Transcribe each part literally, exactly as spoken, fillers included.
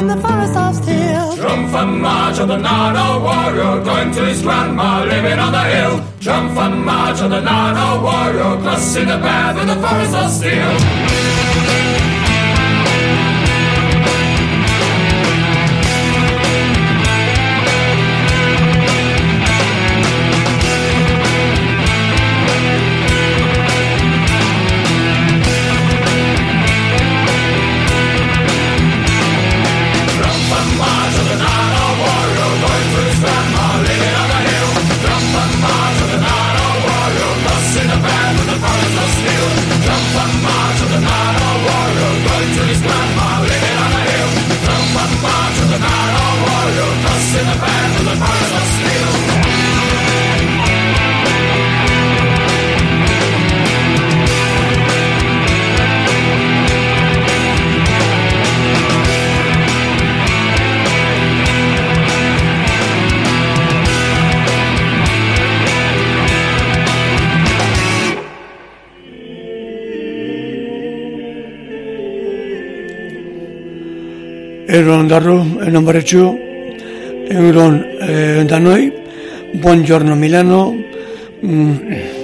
in the forest of steel. Triumphant march of the Nano warrior, going to his grandma living on the hill. Triumphant march of the Nano warrior, crossing the path in the forest of steel. Euron Darru, Euron Barretxu, Euron eh, Danoi, Buongiorno Milano, mm,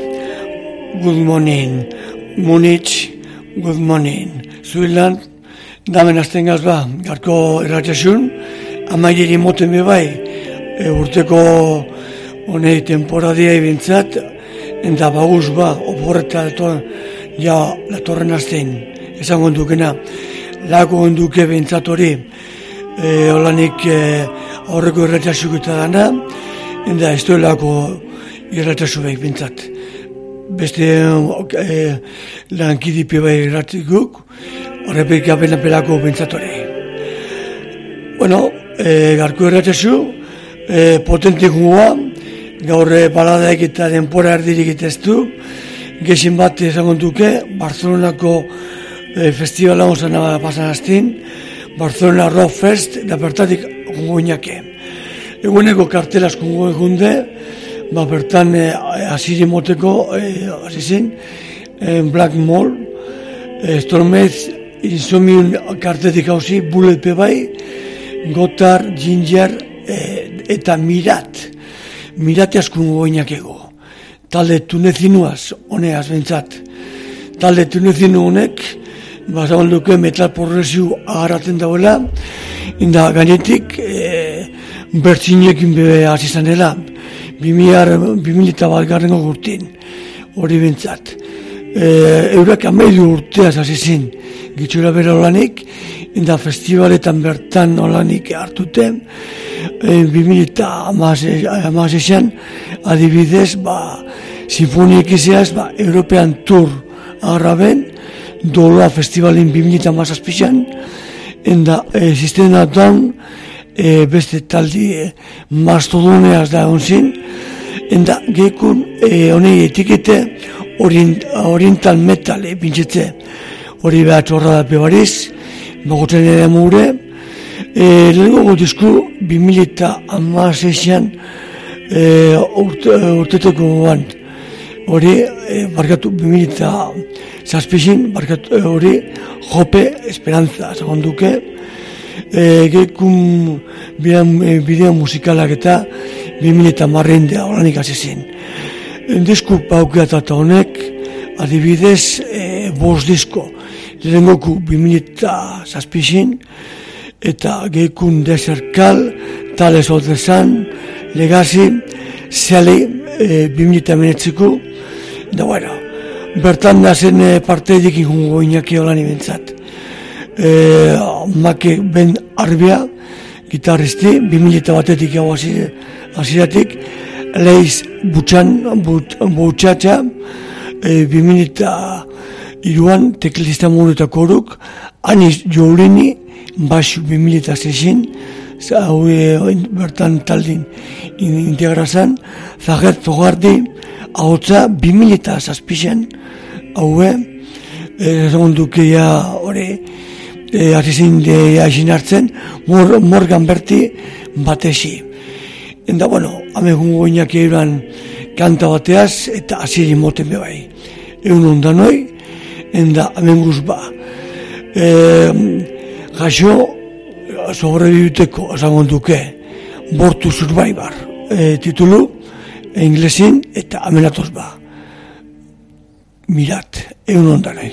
Good morning Munich, Good morning Zuiland, damen azten gaz ba, garko erratxasun, amailiri moten bebai, e, urteko honei temporadia ibintzat, eta baguz ba, oporreta ja latorren azten, esango dukena, lako onduke bintzat hori, e, holanik e, aurreko irratxasuk eta dana, eta ez duelako irratxasu behik bintzat. Beste e, lankidipi behik irratxikuk, horrepik apenapelako bintzat hori. Bueno, e, garko irratxasu, e, potentik gua, gaur baladaik eta denpora erdirik iteztu, gexin bat esango duke, Barcelonako E, festivala osan pasan aztin, Barcelona Rock Fest, da bertatik gongo inake. Eguneko kartelaz gongo egunde, ba bertan asiri e, moteko, asizin, e, Black Mall, e, Stormez, Insomnium kartetik hauzi, Bullet Pebai, Gotar, Ginger, e, eta Mirat. Mirate asko gongo inakego. Talde tunezinuaz, honeaz bentsat. Talde tunezinu honek, bazagon duke metal progresiu agaratzen dauela, inda gainetik e, bertzinekin bebe azizan dela, bimila bat garrengo gurtin, hori bintzat. E, eurak amaidu urteaz azizin, gitxura bera olanik, inda festivaletan bertan olanik hartute, e, bimila amazizan, adibidez, ba, sinfonik izeaz, ba, European Tour agarraben, Dola festivalin bimilita mazazpixan, enda e, sistema down e, beste taldi e, mastodoneaz da onzin, enda gekun e, honei etikete orient, oriental metal e, pintxetze, hori behar txorra da pebariz, bagotzen ere mure, e, lehenko disku bimilita amazeixan e, urte, urteteko guan, hori e, barkatu bimilita zazpixin, barkatu hori Jope Esperanza, segon duke, e, gekun bideo musikalak eta bimilita marrendea holanik azizin. Disku paukeat eta honek, adibidez, e, bos disko, lehengoku bimilita zazpixin, eta gekun Deserkal, Tales of the Sun, Legacy, Sally, e, bimilita menetziko, da bueno, bertan da zen e, parte edikin jungo inaki holan ibentzat. E, make ben arbia, gitarristi, bimilita batetik hau aziratik, leiz butxan, but, butxatxa, e, bimilita iruan, teklista monu eta koruk, aniz joulini, basu bimilita zezin, hau e, bertan taldin integrazan, zaget zogardi, ahotza bimilita zazpixen, haue, ezagun dukeia hori, azizin aixin hartzen, mor, Morgan Berti batesi. Enda, bueno, amegun goinak eiran kanta bateaz, eta aziri moten bebai. Egun ondanoi, enda amenguz ba. E, jaso, sobreviviteko esango duke Born to Survivor e, titulu inglesin eta amenatoz ba mirat egun ondanei.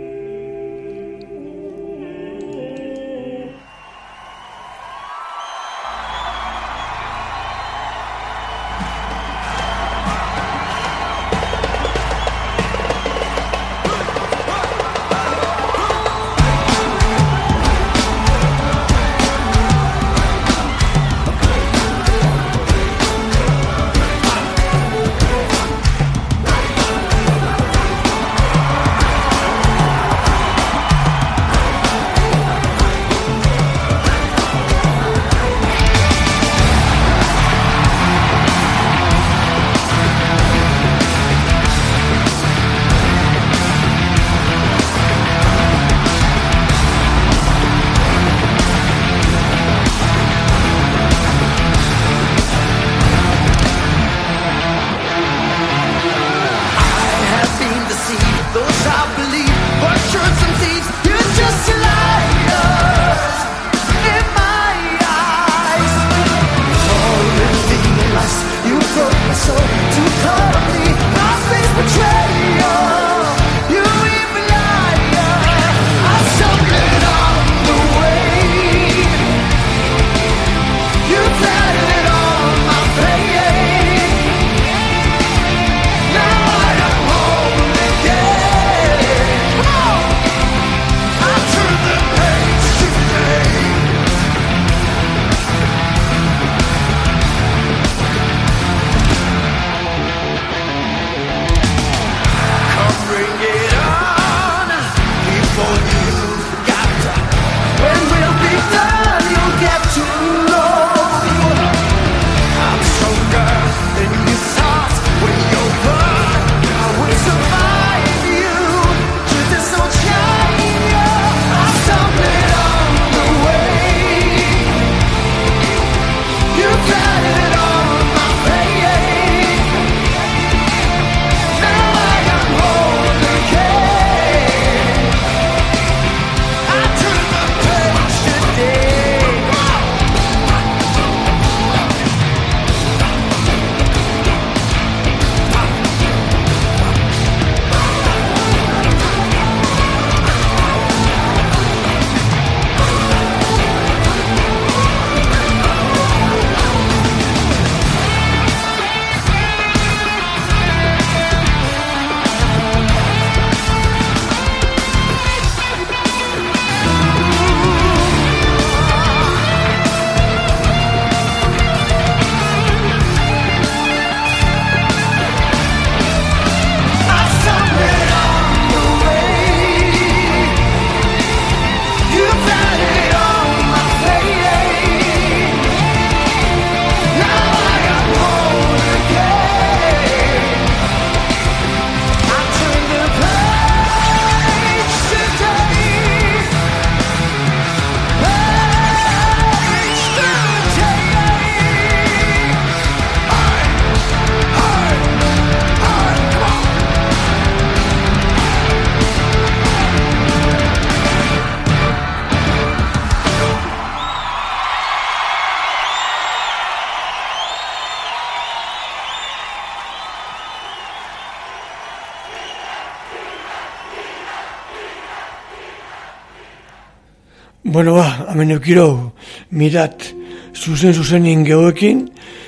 Bueno, ba, hemen eukiro mirat zuzen-zuzenin gehoekin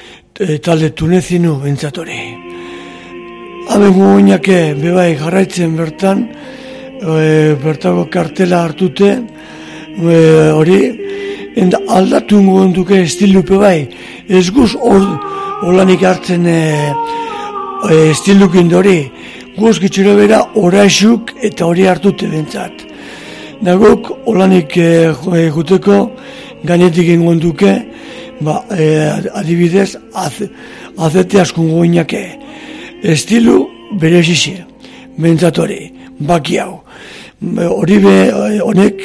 e, talde tunezinu bentsatore. Hemen guguinake bebai jarraitzen bertan, e, bertako kartela hartute, e, hori, enda aldatu ingoen duke estilupe bai, ez guz holanik hartzen e, e, estilukin dori, guz gitxero bera oraixuk eta hori hartute bentsat. Nagok holanik e, juteko gainetik ingoen duke, ba, e, adibidez, az, azete askun goinake. Estilu bere egixe, bentsat hori, baki hau. Hori be, honek,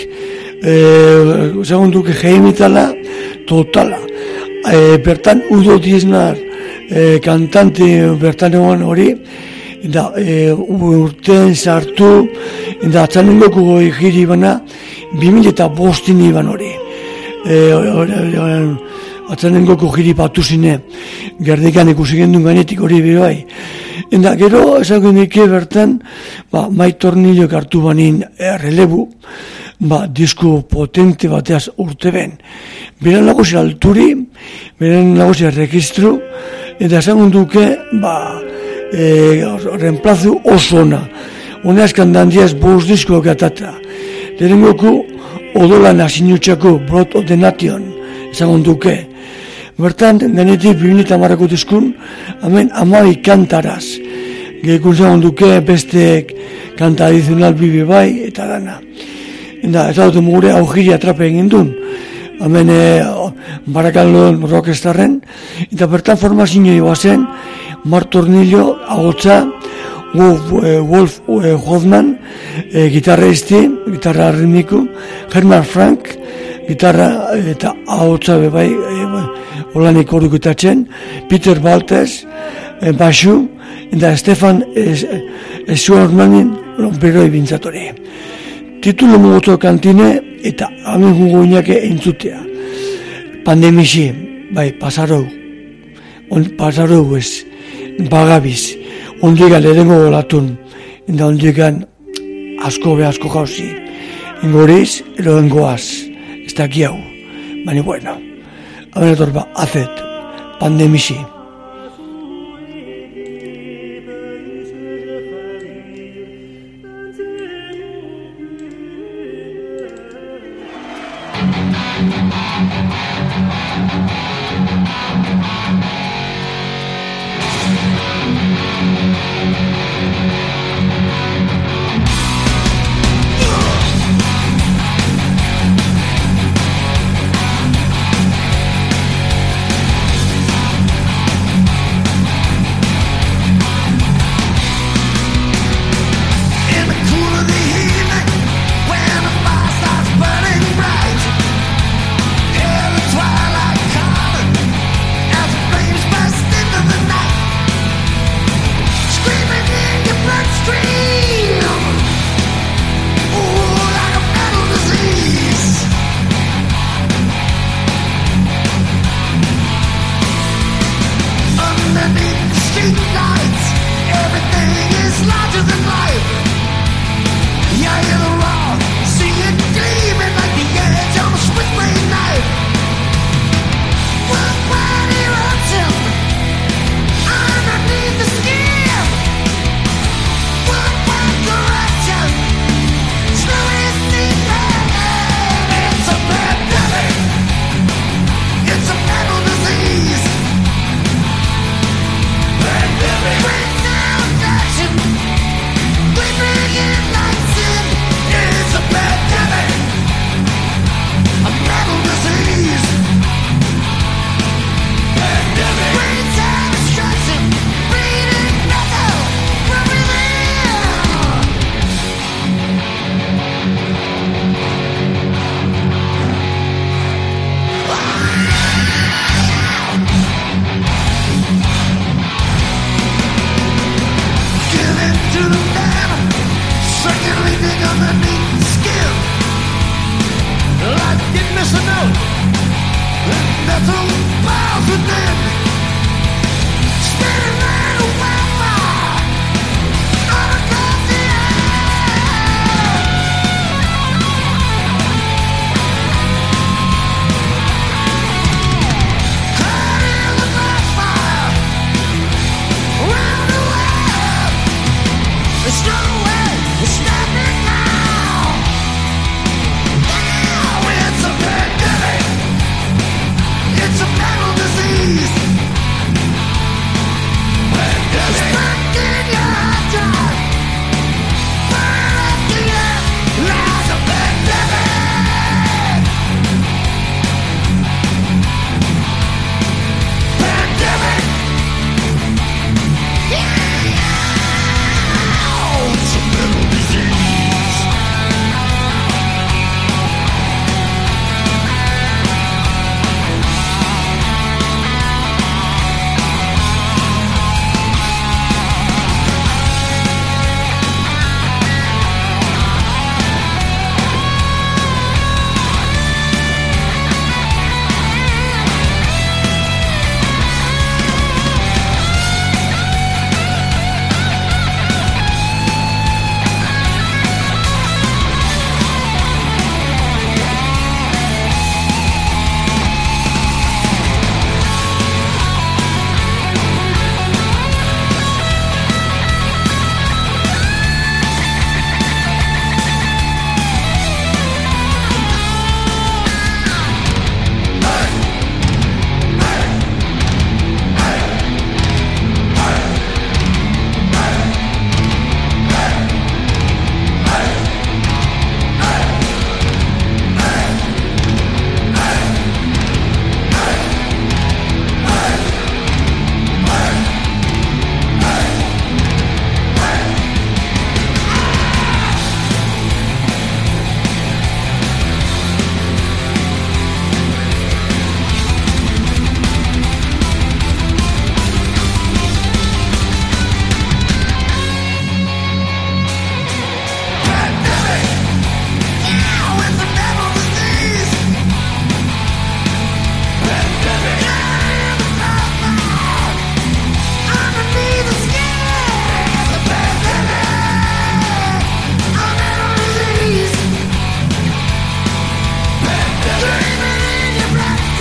segun duke jeimitala, totala. E, bertan Udo Diesnar e, kantante bertan egon hori, da e, urtean sartu, da atzanengoko giri bana, bi mila eta bostin iban hori. atzanengoko jiri patu zine, gerdikan ikusi gendun ganetik hori bai. Eta gero, esagun dike bertan, ba, Mai Tornillok hartu banin errelebu, ba, disko potente bateaz urte ben. Beran nagozi alturi, beran nagozi registru, eta esagun duke, ba, e, reemplazu oso ona. Ona eskandan diaz bost disko gatata. Lehenengoku, odolan asinutxako Blood of the Nation, esagun duke. Bertan, denetik bibineta marrako diskun, hemen amabi kantaraz. Gehikun zagun duke beste kanta adizional bibi bai, eta dana. Eta ez dut mugure aujiri atrape egin duen. Hemen e, Barakaldon rockstarren. Eta bertan formazio bazen, Mar Tornillo, agotza, Wolf e, Hoffman, e, gitarra izti, gitarra ritmiku, Herman Frank, gitarra eta ahotsa bebai, e, olanik horukutatzen, Peter Baltes, e, basu, eta Stefan Schwartzmanin beroi bintzatore. Titulo mugoto kantine eta hamen gungo inake entzutea. Pandemisi, bai, pasarou, on, pasarou ez, bagabiz, ondigan erengo golatun, eta ondigan asko be asko jauzi. Engoriz, ero engoaz, ez daki hau, baina bueno. Hamen etorba, azet, pandemisi.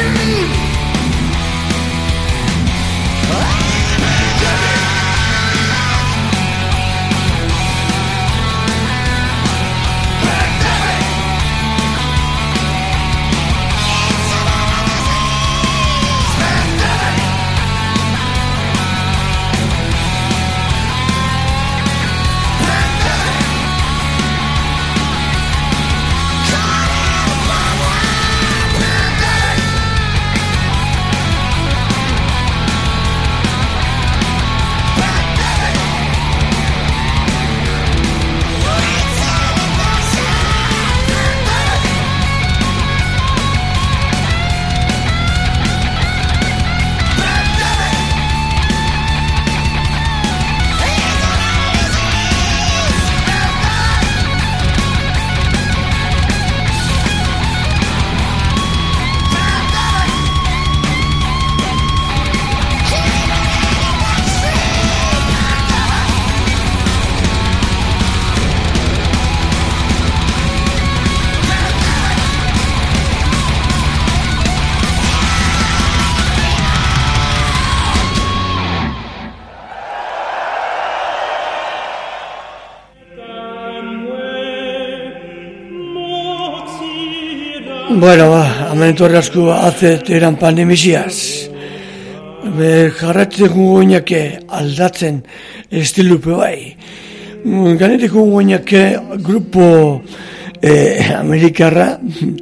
Bueno, ba, hemen etorri asko azet eran pandemiziaz. Jarratzen gugoinake aldatzen estilupe bai. Ganetik gugoinake grupo eh, amerikarra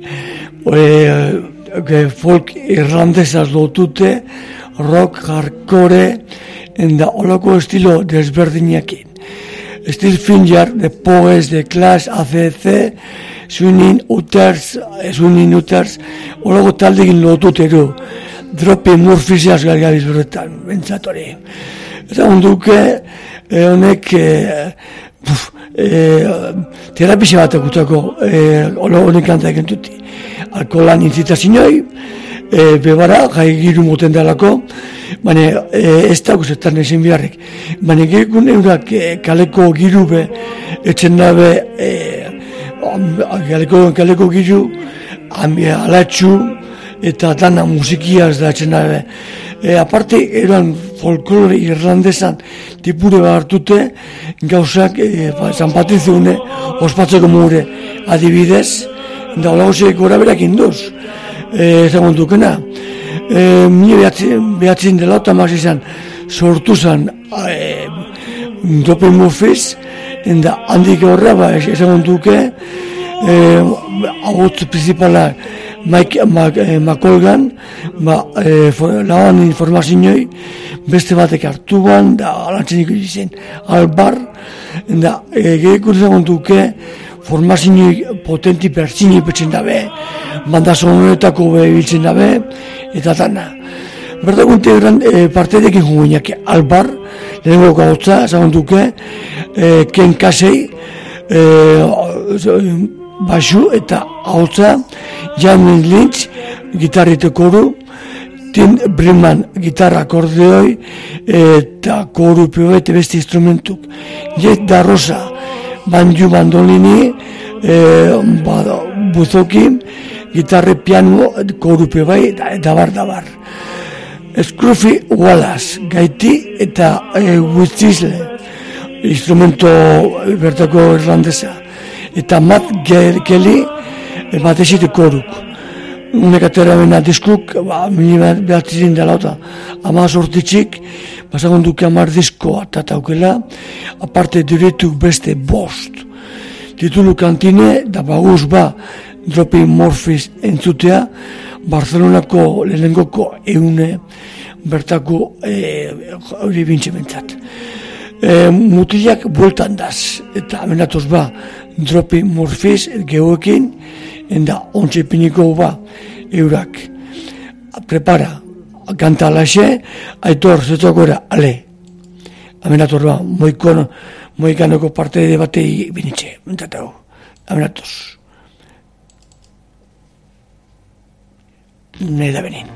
eh, folk irlandesaz lotute, rock, hardcore, enda olako estilo desberdinakin. Steel Finger, The Pogues, The Clash, A C C, Swingin' Utters, Swingin' Utters, olago taldekin lotutero, Dropping Murphysaz galgabiz berretan, bentsatori. Eta honduke, honek, eh, eh, terapia bat ekutako, eh, honek kanta egentuti. Alkoholan inzitazinoi, eh, bebara, gai giru moten dalako, baina e, ez dago zertan ezin biharrik. Baina gekun eurak e, kaleko giru be, etzen dabe, e, kaleko, kaleko giru, alatxu, eta dana musikiaz da etzen dabe. E, aparte, eran folklore irlandesan tipure bat hartute, gauzak, e, ba, San Patriziune, ospatzeko mure adibidez, da hola gozek gora berak induz, e, zagon dukena. E, Mie behatzen dela eta maz izan sortu zen e, Dropping Murphys, enda handik horra ba, esan duke e, agotz principala Mike McColgan ba, e, lagan informazioi beste batek hartu ban da alantzen ikusi albar, enda e, gehiakur esan duke formazioi potenti pertsini petzen dabe, banda sonoretako behibiltzen dabe, eta dana. Berdagunte e, partedekin juguinak albar, lehenko gautza, zagon duke, e, Ken Casey, e, basu eta hautza, Jamie Lynch, gitarrite koru, Tim Brimman, gitarra akordeoi, eta koru pio eta beste instrumentuk. Jet da Rosa, banju bandolini, e, buzoki, gitarre piano, korupe bai, eta bar, da bar. Scruffy Wallace, gaiti eta e, guztizle, instrumento bertako irlandesa. Eta Matt Kelly, e, batezite koruk. Unek atera bena diskuk, ba, mili behatzizin dela eta ama sortitzik, basagon duke amar disko atataukela, aparte diretuk beste bost. Titulu kantine, da baguz ba, Dropping Murphys entzutea, Barcelonako lehenengoko eune bertako hori e, bintxe bentsat. E, mutilak bueltan daz, eta amenatoz ba, Dropping Murphys gehoekin, enda ontsa ipiniko ba, eurak. Prepara, kanta alaxe, aitor, zetzakora, ale. Amenatoz ba, moikon, moikanoko parte de batei binitxe, bentsatau. Amenatoz. Nahi da benin.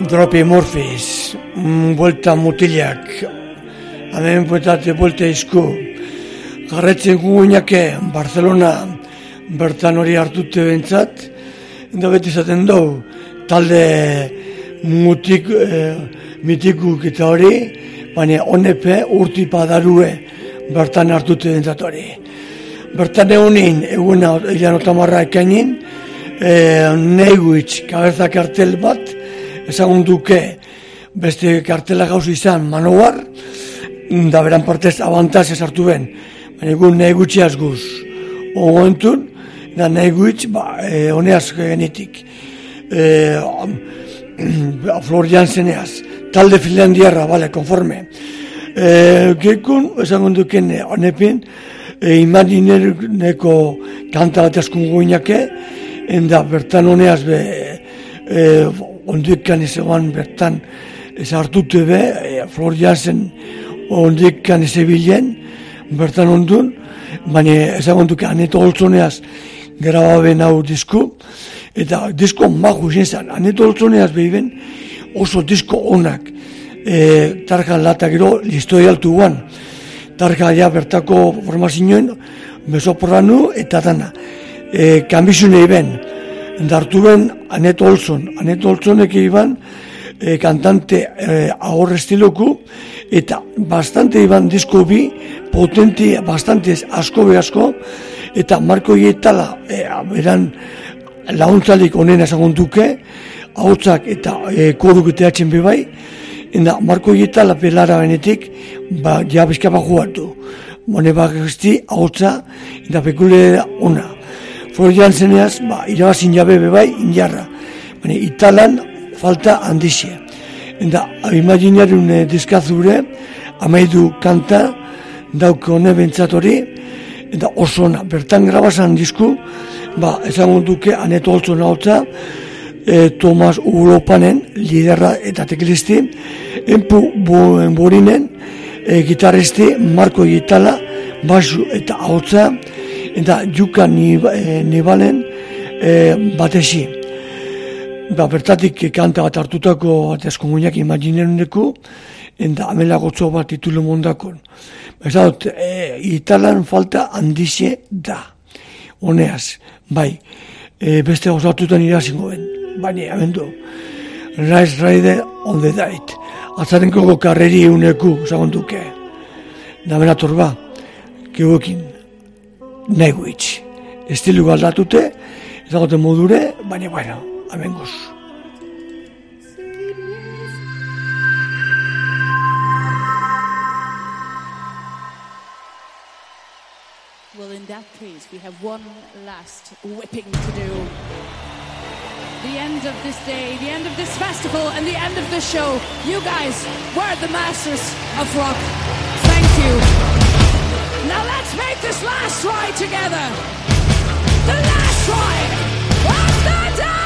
Dropi Morphis, buelta mutilak, hemen bueltate buelta izku, garretzen guguinake, Barcelona, bertan hori hartute bentsat, eta beti zaten dugu, talde mutik, eh, mitikuk eta hori, baina honepe urti padarue bertan hartute bentsat hori. Bertan egunin, eguna ilan otamarra ekainin, eh, neguitz, kabeza kartel bat, ezagun duke beste kartela gauz izan manowar, da beran partez abantaz esartu ben, baina egun nahi gutxiaz guz. Ogoentun, da nahi gutx, ba, e, honeaz genitik. E, Flor Janseneaz, talde finlandiarra, bale, konforme. E, Gekun, ezagun duken honepin, e, imaginereko kanta bat askun guinake, enda bertan honeaz be, e, ondikan ezegoan bertan ez hartute be, e, Flor Jansen ondikan ezebilen, bertan ondun, baina ezagun duke Aneto Oltzoneaz grababen hau disku, eta disko magu izan zen, Aneto Oltzoneaz behiben oso disko onak, e, tarka lata gero listoi altu guan, tarka ja bertako formazioen, mesopranu eta dana, e, kanbizune iben, dartu ben Aneto Oltzon, Aneto Oltzonek iban, e, kantante e, ahorre estiloku, eta bastante iban disko bi, potenti, bastante asko be asko, eta Marko Ietala, e, beran launtzalik onena esagun duke, ahotsak eta e, koruk eta atxen bebai, eta Marko Ietala pelara benetik, ba, ja bizkapa jugartu. Hone bak guzti, ahotsa, eta pekule ona. Flor Janseneaz, ba, irabazin jabe bebai, injarra. Baina, Italan falta handixe. Eta imaginarun e, diskazure, amaidu kanta, dauke hone bentsat hori, eta oso ona, bertan grabazan disku, ba, ezagun duke Aneto Oltzon hotza, e, Tomas Uropanen, liderra eta teklisti, Enpu Borinen, e, gitarristi, Marko Ietala, basu eta hotza, eta Juka Nibalen e, batesi. Ba, bertatik kanta bat hartutako bat eskonguinak imagineruneku, eta amela gotzo bat titulu mondakon. Ez dut, e, Italan falta handixe da. Honeaz, bai, e, beste osatutan irazingo ben. Baina, hemen du, Rise Rider on the Date. Atzarenkoko karreri euneku, zagon duke. Da bena torba, keuekin, nahi guitz. Estilu galdatute, ezagoten modure, baina, bueno, hemen goz. Well, in that case, we have one last whipping to do. The end of this day, the end of this festival, and the end of this show. You guys were the masters of rock. Thank you. Now let's make this last ride together. The last ride of the day!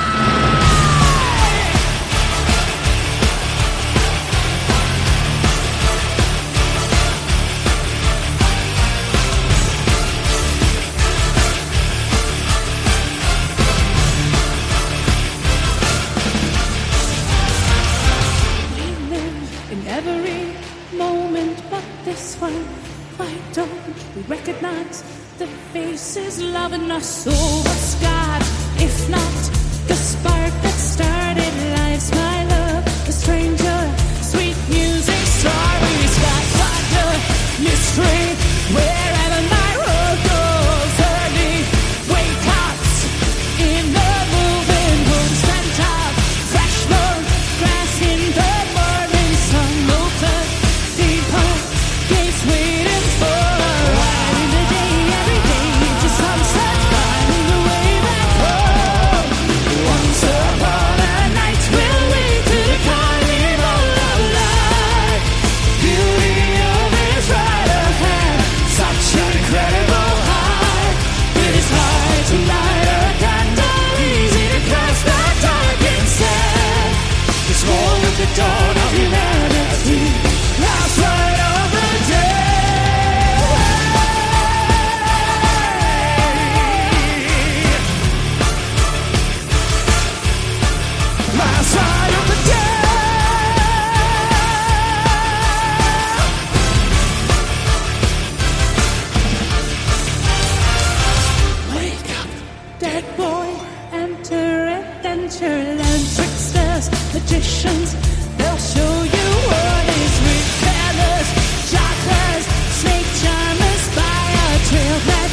This one, why don't we recognize the faces loving us so? What's God, if not the spark that started lives, my love, the stranger, sweet music, starry sky, wonder, mystery, wherever my road goes, early wake-ups in the moving room, scent of fresh moon, grass in the morning sun, open, deep home, gates waiting for a ride in the day, every day, to sunset, finding the way back home. Once upon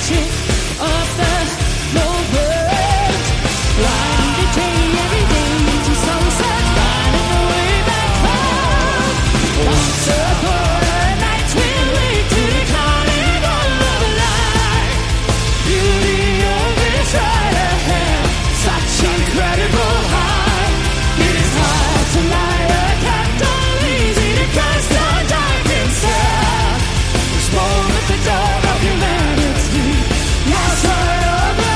magic of the whole world. Blinded day, every day to sunset, finding the way back home. Once upon a night we'll wait to the carnival of life. Beauty always right ahead, such incredible high. It is hard to light a candle, easy to cast the dark inside. This moment the dawn of humanity, last light of the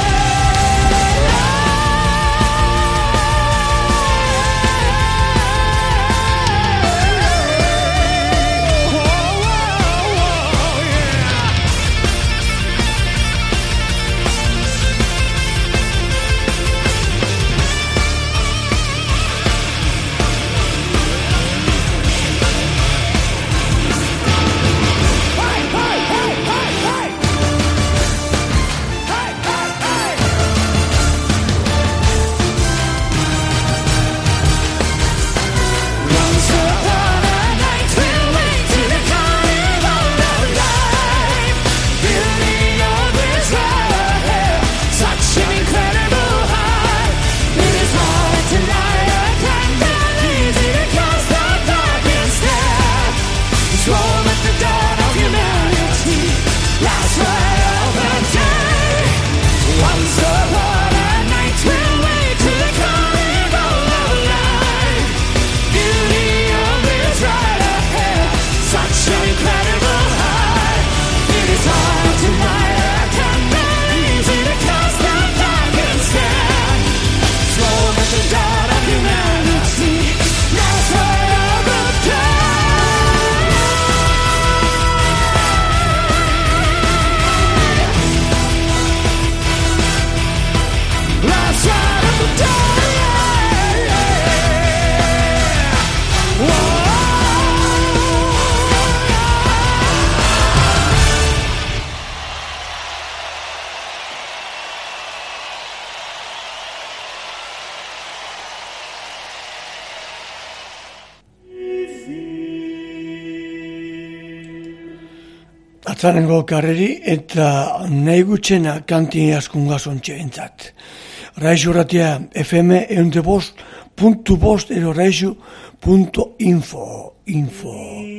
Atzanengo karreri eta nahi gutxena kantin askun gazontxe entzat. Raixo ratia F M eunte bost, puntu bost, ero raixo, punto info, info.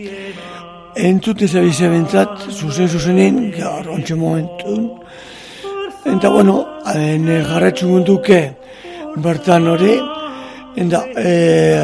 Entzuten zabize bentzat, zuzen zuzenin, gaur ontxe momentun. Eta bueno, ne jarretxun gunduke bertan hori, eta e,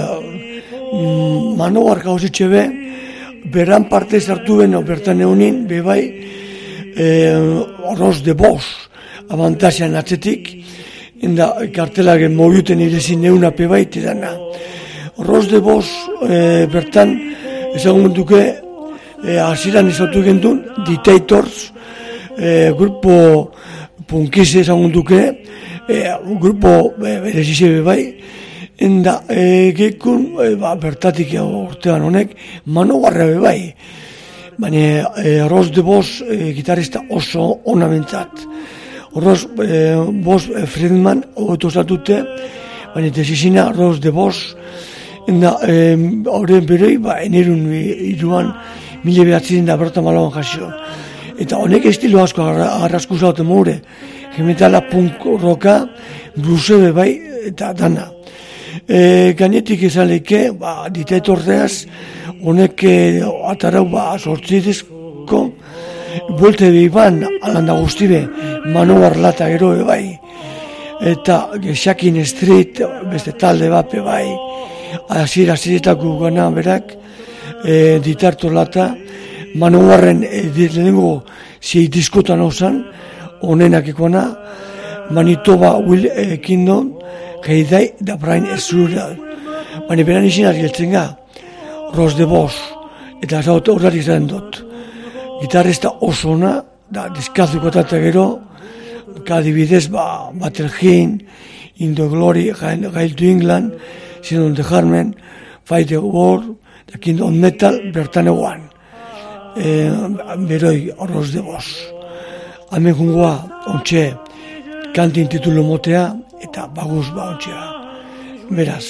mano barka hozitxe be, beran parte zartu beno bertan eunin, bebai, e, Ros de Bos, abantazian atzetik, eta kartelagen mobiuten irezin euna pebait edana. Ros de Bos e, bertan ezagun duke, e, aziran ezautu gendun, Dictators, e, grupo punkize ezagun duke, e, grupo e, berezize bebai, enda e, gekun e, ba, bertatik urtean honek manogarra bebai. Baina e, Ros de Bos e, gitarista oso ona bentzat. Ros e, Bos e, Friedman ogetu zatute, baina desizina Ros de Bos, enda horren e, beroi, ba, enerun iruan mila behatzen da berta malaban jasio. Eta honek estilo asko agarrazku zaute moure. Gemetala punk roka, bluese bebai eta dana. E, gainetik ezaleke, ba, Dictatorreaz, honek e, atarau ba, sortzidezko, buelte behiban, alanda guztibe, Manowar lata gero bai, eta Shakin Street, beste talde bat bai, azir, aziretako gana berak, e, Dictator lata, Manowarren e, lehenengo zei diskotan hausan, honenak ikona, Manitoba Will e, Kingdom, Heidai da Brian Ezura. Baina beran izin argiltzen ga, Ros de Bos, eta zaut horretik zaren dut. Gitarrista oso ona, da diskazuko eta gero, kadibidez, ba, Battle Hymn, In the Glory, Hail to England, Sin on the Harmon, Fight the War, da Kingdom Metal, bertan eguan. E, beroi, Ros de Bos. Hemen jungoa, ontxe, kantin titulu motea, eta baguz ba ontxea. Beraz,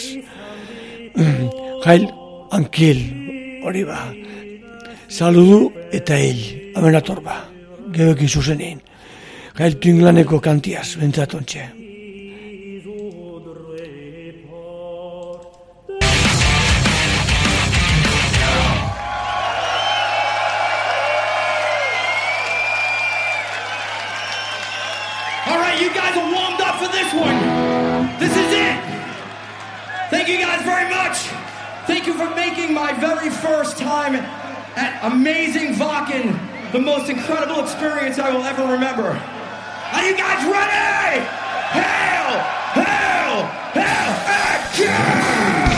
Hail and Kill, hori ba. Saludu eta hil, hemen ator ba. geoki zuzenein. Gailtu inglaneko kantiaz, bentzatontxe. Alright, you guys are warmed up for this one. This is it. Thank you guys very much. Thank you for making my very first time at Amazing Wacken the most incredible experience I will ever remember. Are you guys ready? Hail! Hail! Hail! And kill!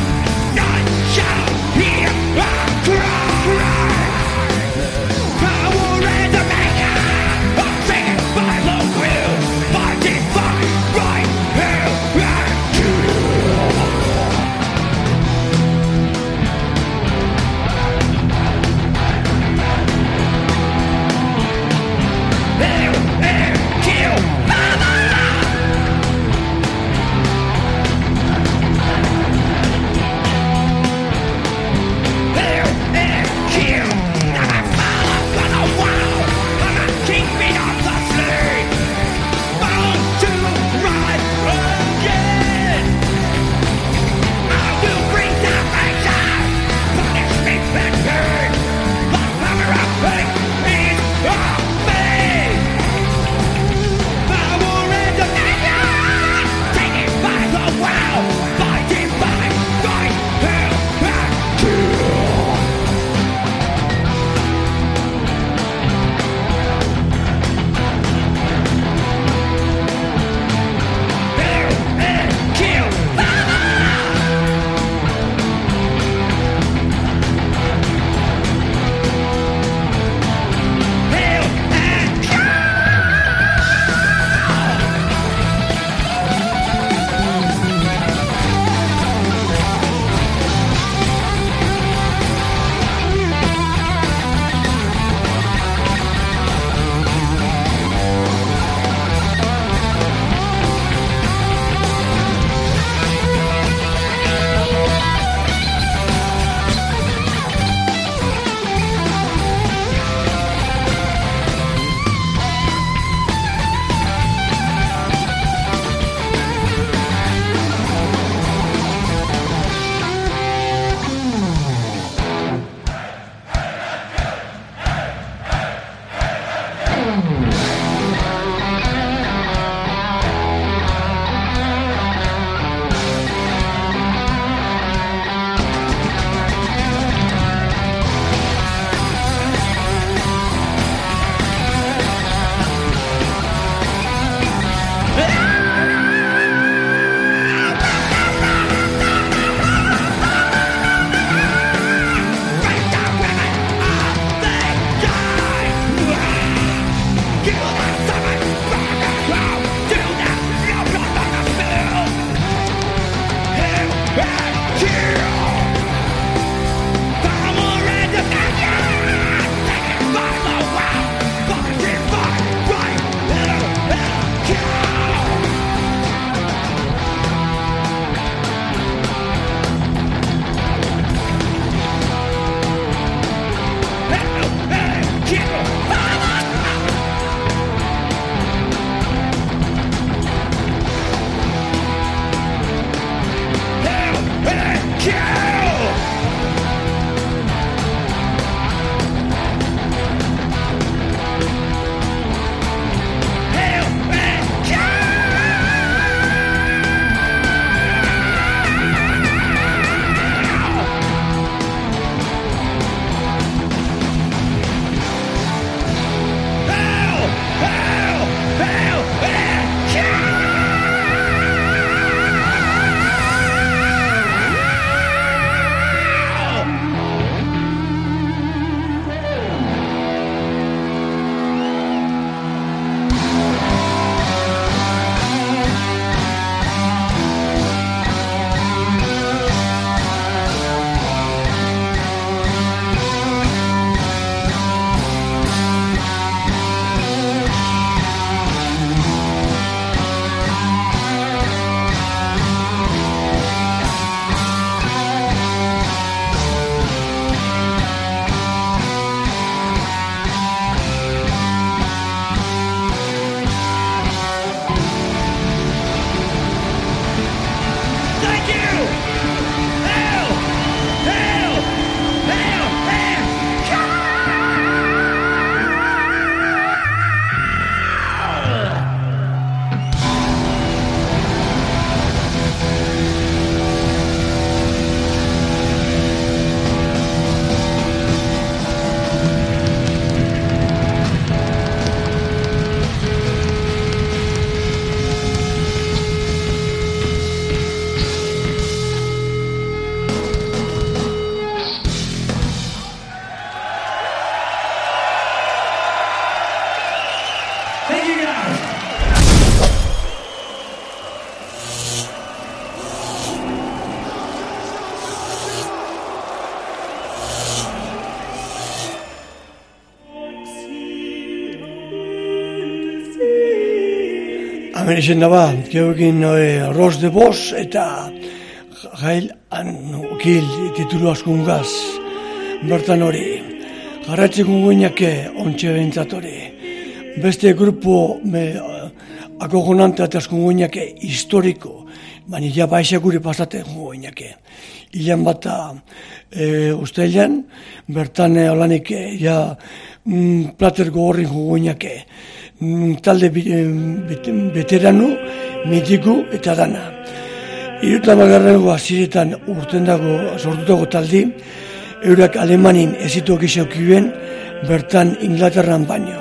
Power Hemen izen daba, geoekin e, Ros de Bos eta Jail Anukil titulu askungaz. Bertan hori, jarratzeko guinake ontxe behintzat hori. Beste grupo me, akogonante eta askunguinake historiko, baina ja baixak gure pasaten guinake. Ilan bata e, ustailan, bertan e, olanik e, ja mm, plater gogorrin guinake. Talde veteranu, mitiku eta dana. Irutan agarrengo aziretan urten dago sortutako taldi, eurak Alemanin ezituak isaukibuen, bertan Inglaterran baino.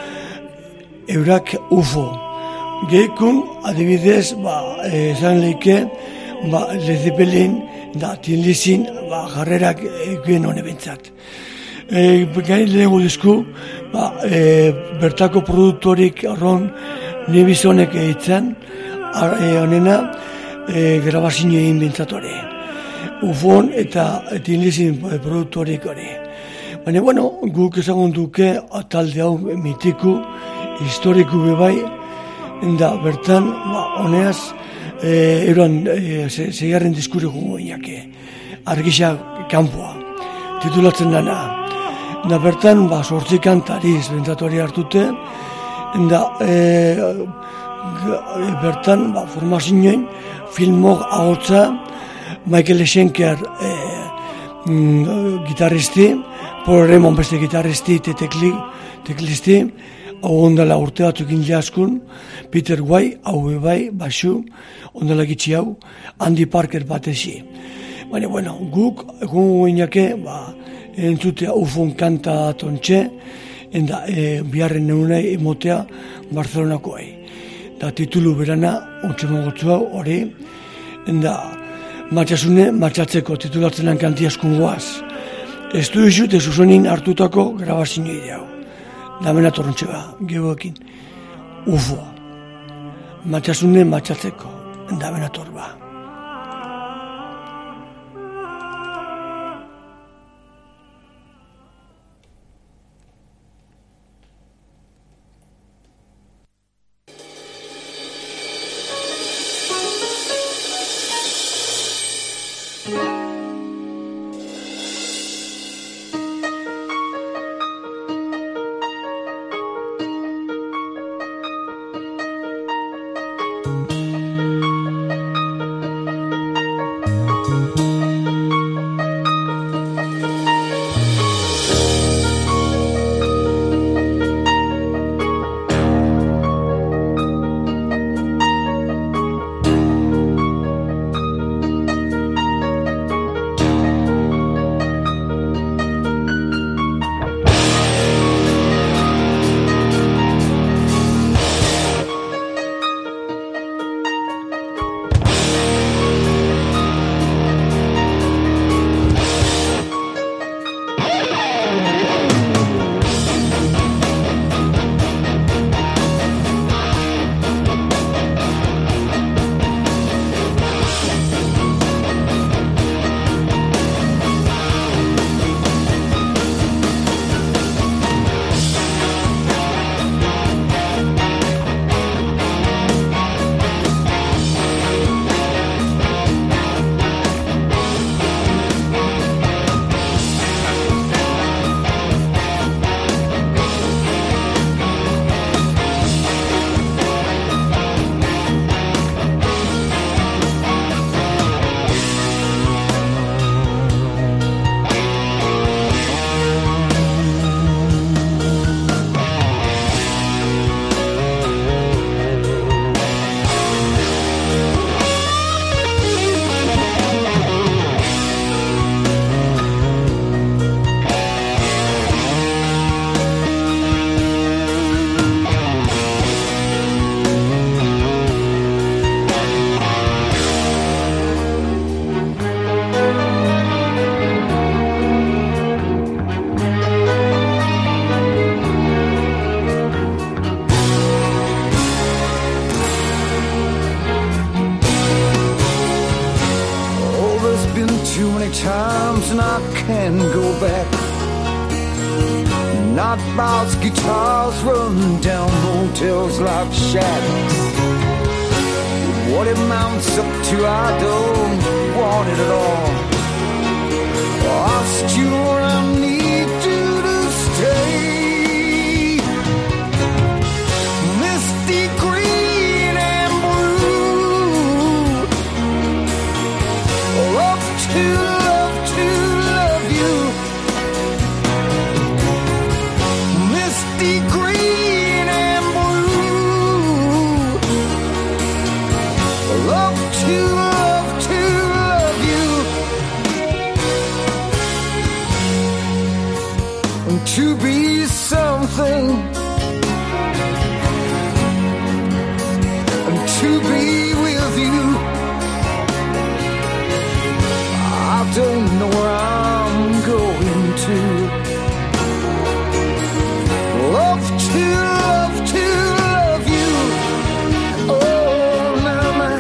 Eurak U F O. Geikun, adibidez, ba, esan leike, ba, Led Zeppelin, da, Tinlizin, ba, jarrerak eguen hone bentsat. E, gai lehenko dizku, ba, e, bertako produktorik arron nebizonek eitzen, honena e, grabazio egin bintzatore. Ufon eta Tinlizin produktorik hori. Baina, bueno, guk ezagun duke talde hau mitiku, historiku bebai, da bertan, ba, honeaz, e, eroan e, zeigarren diskuri gungo inake, argisa kanpoa, titulatzen dana. Da bertan, ba, sortzi kantariz bentzatori hartute, da e, bertan, ba, formazioen filmok ahotza, Michael Schenker e, mm, gitarristi, Paul Raymond beste gitarristi eta tekli, teklisti, hau ondala urte batzuk injaskun, Peter Guai, hau bai, basu, ondala gitsi hau, Andy Parker batezi. Baina, bueno, guk, egun guinake, ba, entzutea ufon kanta tontxe, enda e, biharren neunei emotea Barcelonakoei. Da titulu berana, ontxe mogotzu hau, hori, enda matxasune, matxatzeko titulatzenan kanti askun goaz. Ez du izut, ez usonin hartutako grabazio idea hau. Damena torrontxe ba, geoekin, U F O. Matxasune, matxatzeko, damena torba. times and I can go back. Not bouts, guitars, run down hotels like shacks. what it mounts up to, I don't want it at all. Asked you where I need you to stay. Misty green and blue. Love to love to love you. Misty green and blue. Love to love to love you. And to be something, and to be with you. I don't know where I'm going to. Love to love to love you. Oh, now, now.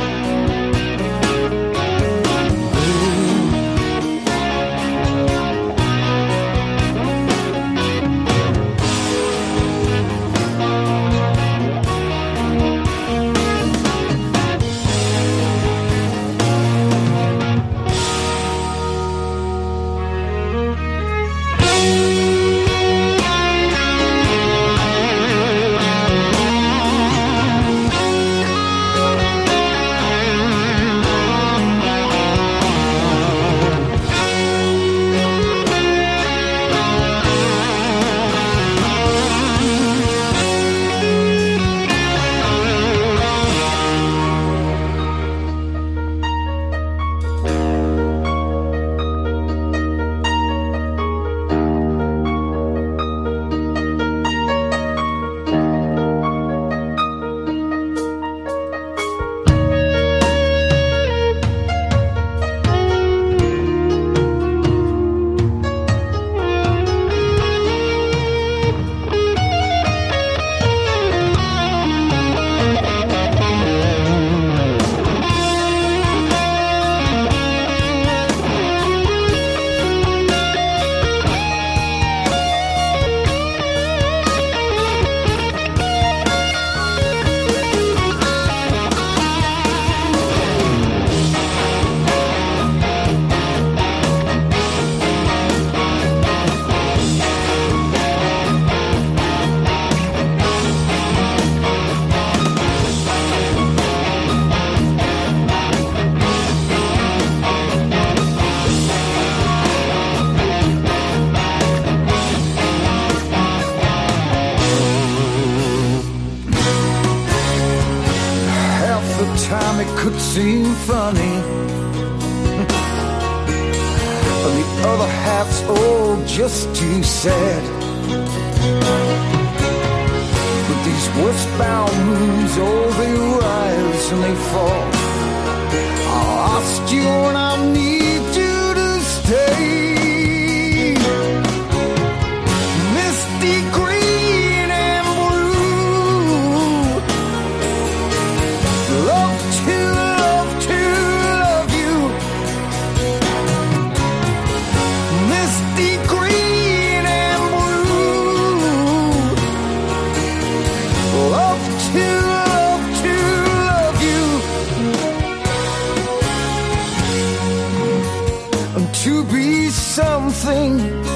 Time it could seem funny, and the other half's all just too sad. But these westbound moons, all they rise and they fall. I'll ask you when I need you to stay. Misty green and blue. Love to love to love you. Misty green and blue. Love to love to love you. And to be something,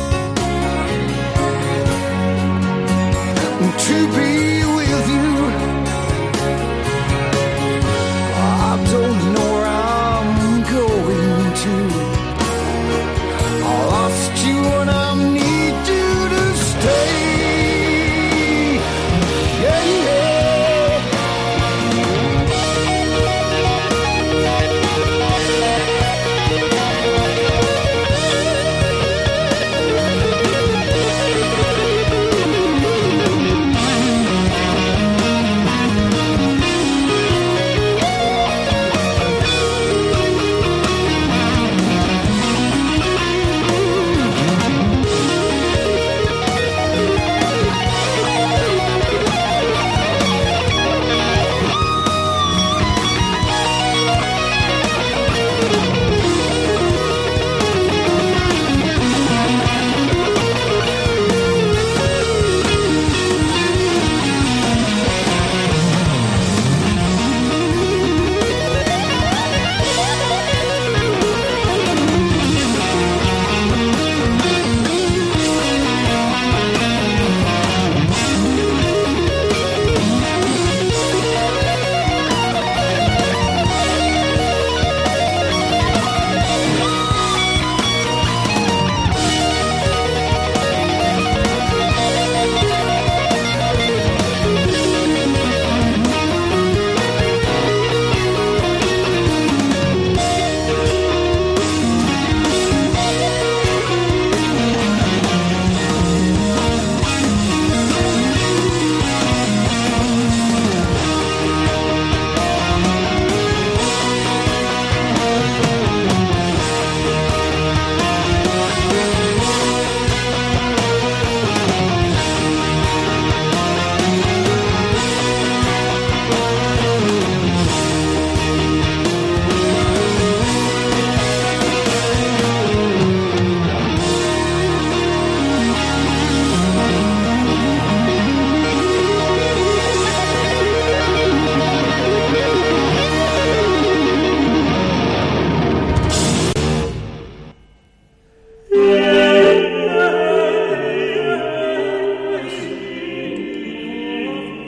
and to be with you. I don't know where I'm going to. I'll ask you when I need you to stay. Yeah, yeah.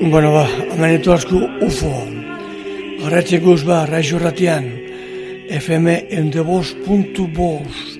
Bueno, ba, amenetu asko U F O. Garratzen guz, ba, Raixo Ratian, F M endebos puntu bost.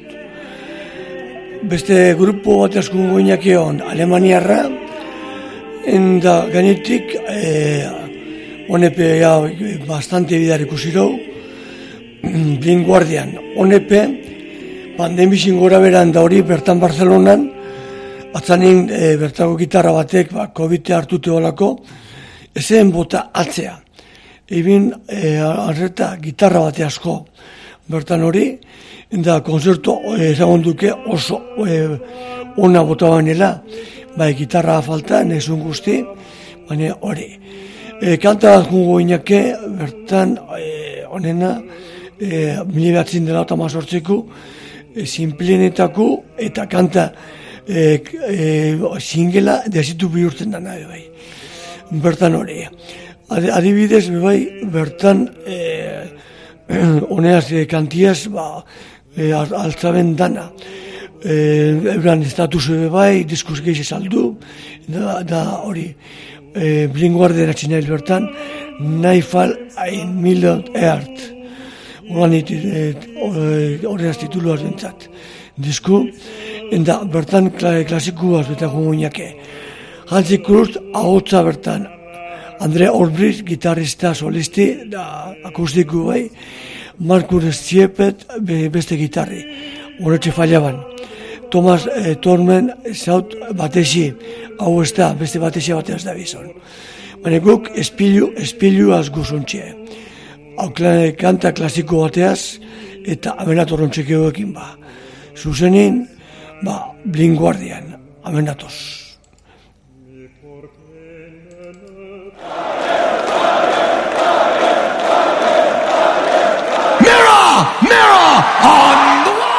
Beste grupo bat askun goinak egon, Alemaniarra, enda gainetik, eh, onepe ja, bastante bidar ikusirou, Blind Guardian, onepe, pandemizin gora beran da hori, bertan Barcelonan, atzanin e, bertako gitarra batek, ba, COVID hartute olako, ezen bota atzea. Ebin, e, arreta gitarra bate asko bertan hori, eta konzertu ezagun duke oso e, ona bota banela, bai gitarra falta, nezun guzti, baina hori. E, kanta bat gungo inake, bertan, e, onena, e, mila batzin dela eta mazortzeko, e, simplenetako eta kanta E, e, singela desitu bihurtzen da nahi bai. Bertan hori. Adibidez, bai, bertan e, honeaz e, kantiaz ba, e, altzaben dana. E, ebran estatus bai, diskus gehiz saldu, da, da hori. E, Blind Guardian atxinail bertan, nahi fal ein million eart. Horreaz tituluaz bentsat. Disku, enda bertan klasikuaz beta gunguinake. Hansi Krust ahotza bertan. Andrea Orbriz, gitarrista, solisti, da, akustiku bai. Markus Stiepet, beste gitarri. Horretxe fallaban. Thomas eh, Tormen, zaut batesi. Hau ez da, beste batesi bateaz da bizon. Baina guk espilu, espilu azguzontxe. Hau kanta klasiko bateaz, eta amenatorrontxek egoekin ba. Zuzenin, ba, Blind Guardian, amenatoz. Mirror! Mirror! On the wall!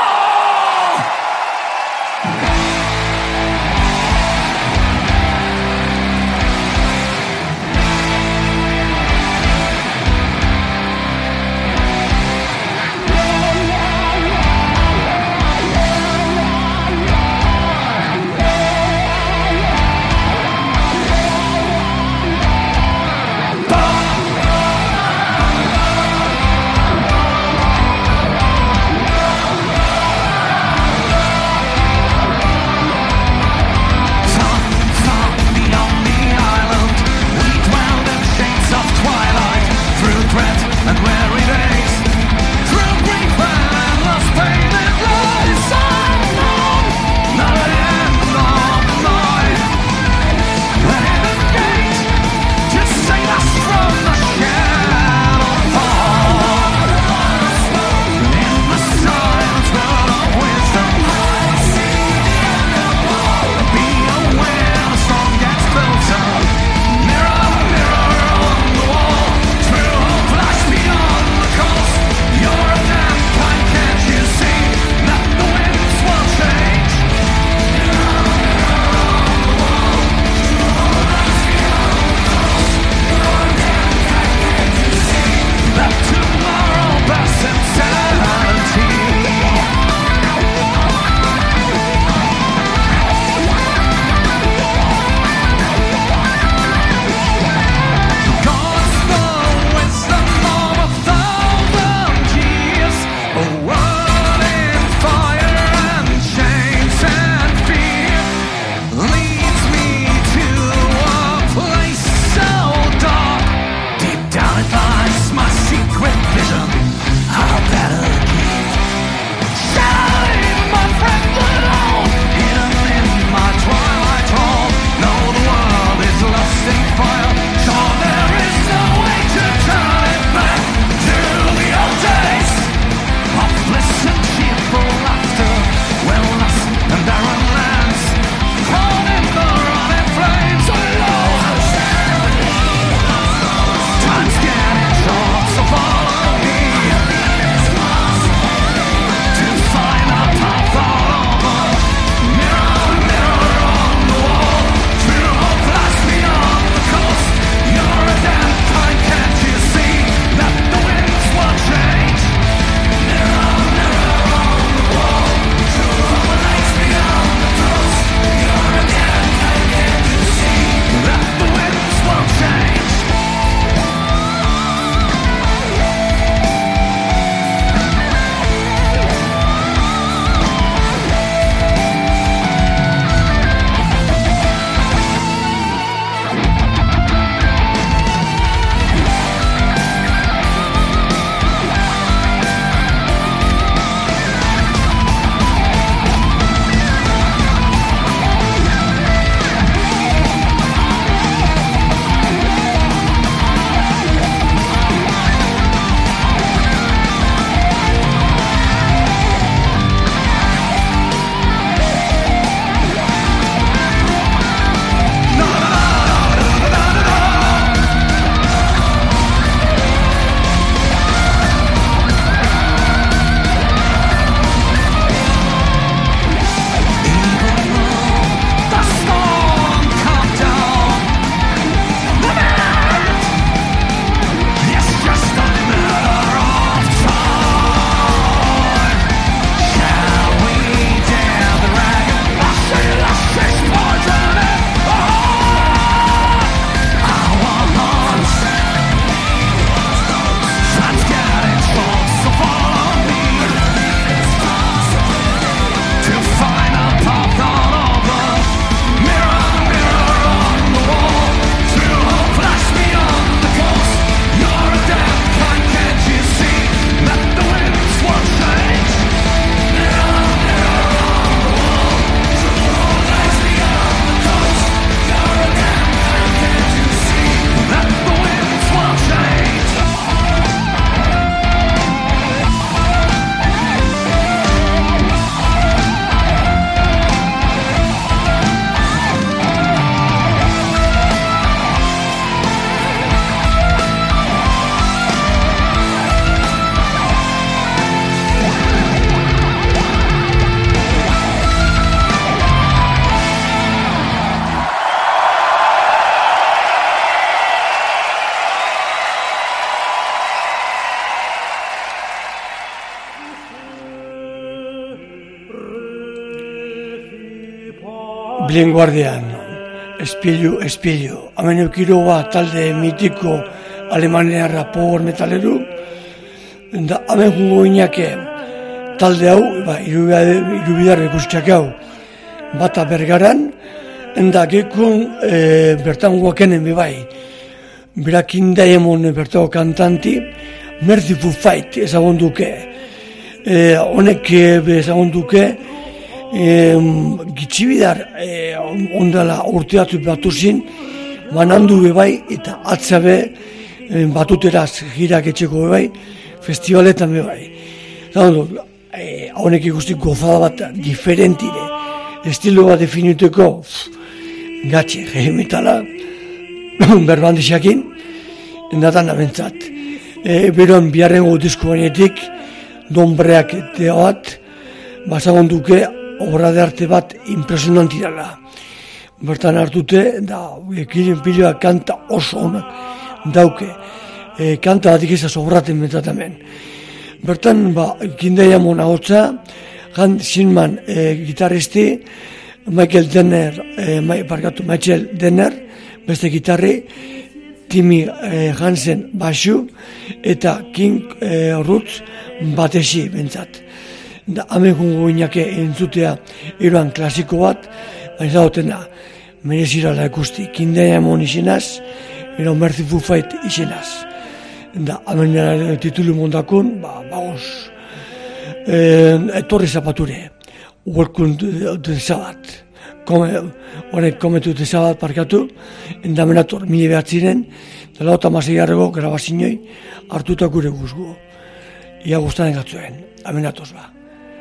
Blind Guardian, espilu, espilu. Hemen eukiro bat talde mitiko alemanearra power metaleru. Da, hemen jungo inake talde hau, ba, irubidarra ikustxak hau, bata Bergaran, enda gekun e, bertan guakenen bebai. Berakin daimon bertako kantanti, Merciful Fight ezagun duke. E, honek ezagun duke, e, gitxibidar e, ondala urteatu batu zin, banandu bebai eta atzabe e, batuteraz girak etxeko bebai, festivaletan bebai. Zagundu, e, honek ikusti gozada bat diferentire, estilo bat definiteko, gatxe, gehi metala, berbandixakin, endatan abentzat. E, beroan biharrengo disko banetik, donbreak eta bat, bazagon duke, obra de arte bat impresionantirala. Bertan hartute, da, ekiren piloa kanta oso onak dauke. E, kanta batik ezaz obraten metatamen. Bertan, ba, kindaia mona hotza, Hans Zimmerman e, gitarristi, Michael Denner, e, ma, parkatu, Michael Denner, beste gitarri, Timmy e, Hansen basu, eta King e, Roots batesi bentsat. Da, hamen jungo inake entzutea eroan klasiko bat, baina zautena, merezirala ikusti, kindaia mon izenaz, ero Merciful Fight izenaz. Da, hamen titulu mondakun, ba, bagoz, e, etorri zapature, Welcome to the Sabbath. Horek kometu the Sabbath parkatu, endamenator, mile behatziren, da lauta masei harrego grabazinoi hartuta gure guzgu. Ia guztaren gatzuen, amenatoz ba.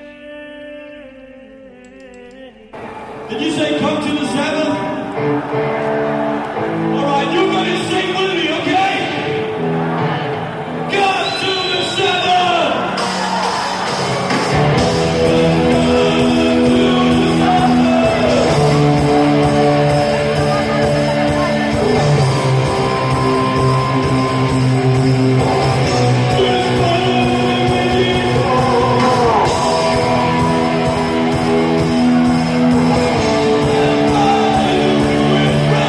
Did you say come to the Sabbath? All right, you guys sing with me, okay? Come to the Sabbath! With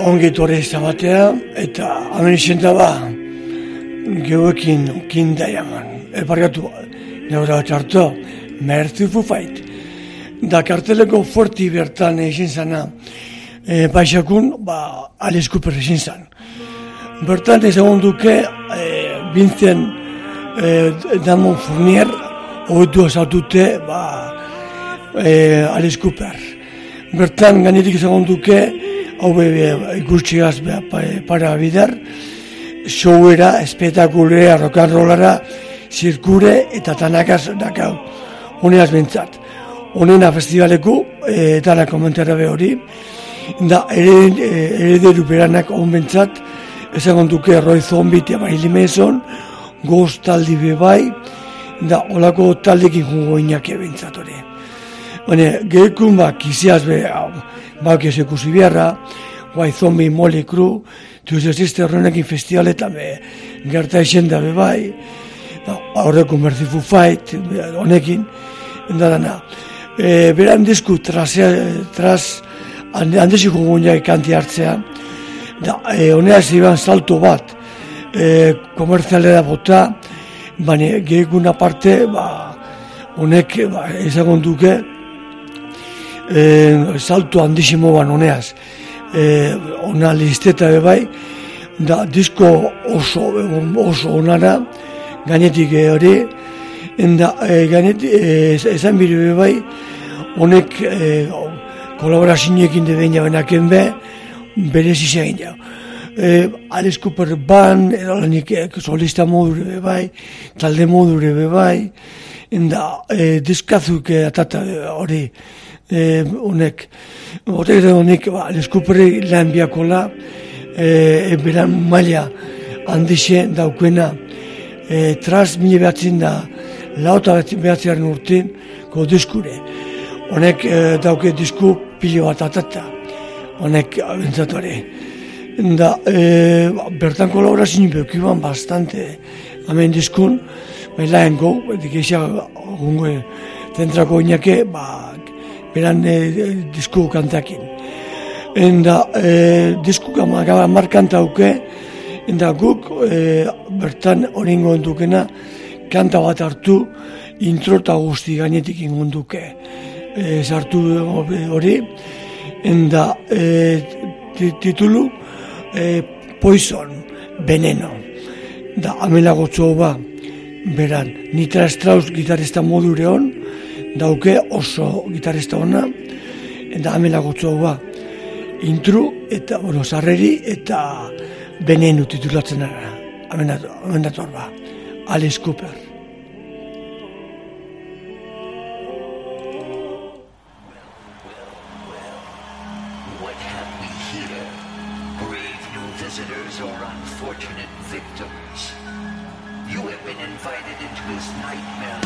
ongi torri izabatea, eta hamen izan da ba, geuekin kinda jaman. Epargatu, neura bat hartu, Merciful Fate. Da karteleko fuerti bertan izin zana, e, baixakun, ba, Alice Cooper izin zan. Bertan ezagun duke, e, Vincent e, Damon Fournier, oetu ezautute, ba, e, Alice Cooper. Bertan gainetik ezagun duke, hau ikustxigaz para bider, showera, espetakulea, rock'n'rollara, zirkure eta tanakaz dakau. Honeaz bentsat. Honena festivaleku, eta la komentara be hori, da erederu beranak hon bentsat, ezagon duke Roy Zombie eta Marilyn Manson, Ghost taldi bebai, da olako taldekin jungo inake bentsat hori. Baina, gehekun ba, kiziaz be, bak ez ekusi biharra, White Zombie, Molly Crew, Twisted Sister honekin festivaletan be, gerta esen da bebai, horreko Merciful Fate honekin, da dana. E, beran disku trasea, tras, handeziko guinak kanti hartzea, da, e, honea ziban salto bat, e, komerzialera bota, baina gehikun aparte, ba, honek, ba, ezagon duke, e, salto handizimo ban honeaz, e, ona listeta bebai, da, disko oso, oso onara, gainetik hori, enda e, gainetik, e, ezan bire bai, honek e, kolaborazioekin deben jabenaken be, berez izan jau. E, Alice Cooper Band, eranik solista modure bai, talde modure bai, enda e, diskazuk atata hori, e, honek, horrek da honek, ba, Alice Cooper lan biakola, e, beran maila handixe daukuena, E, tras mile behatzen da, lauta behatzen urtin, ko diskure. Honek e, dauke disku pilo bat atata. Honek bentsatuare. Da, e, bertan kolaborazioen beukiban bastante. Hemen diskun, bailaen go, dikeixia gungo zentrako inake, ba, beran e, disku kantakin. Enda, e, disku gaba markanta auke, eta guk e, bertan hori ingondukena kanta bat hartu intro eta guzti gainetik ingonduke e, sartu hori eta e, titulu e, Poison, Veneno da amela gotzo ba beran, Nitra Strauss gitarista modure hon dauke oso gitarista ona eta amela gotzo ba intro eta, bueno, sarreri eta Veneno titulatzen ara, amendator ba, Alice Cooper. What have we here? Brave new visitors or unfortunate victims? You have been invited into his nightmare.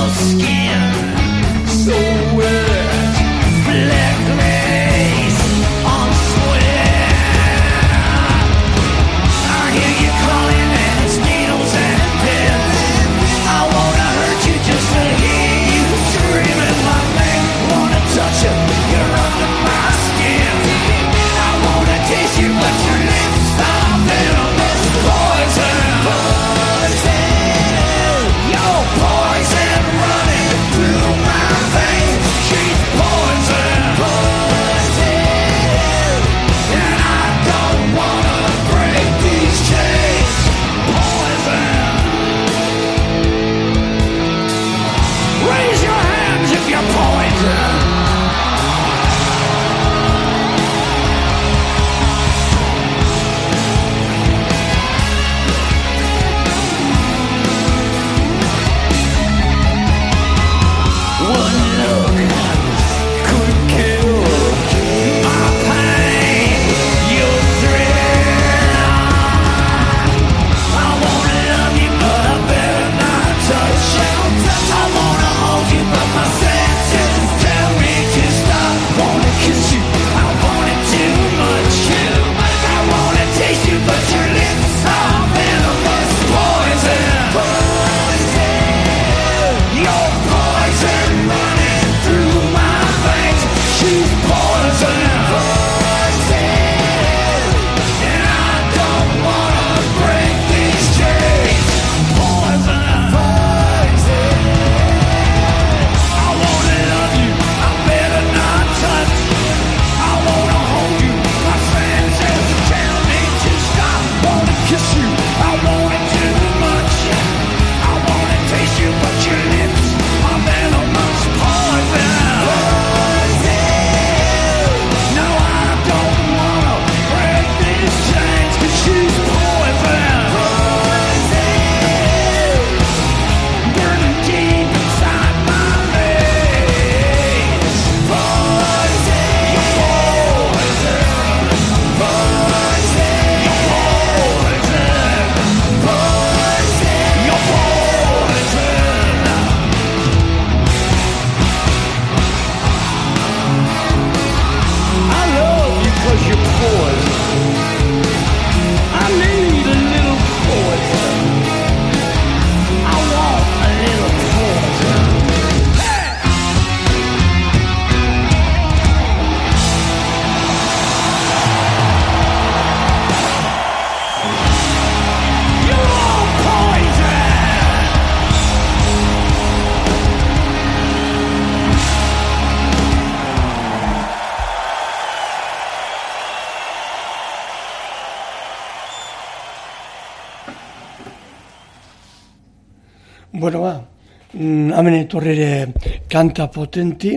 Bueno, ba, hemen etorrere kanta potenti,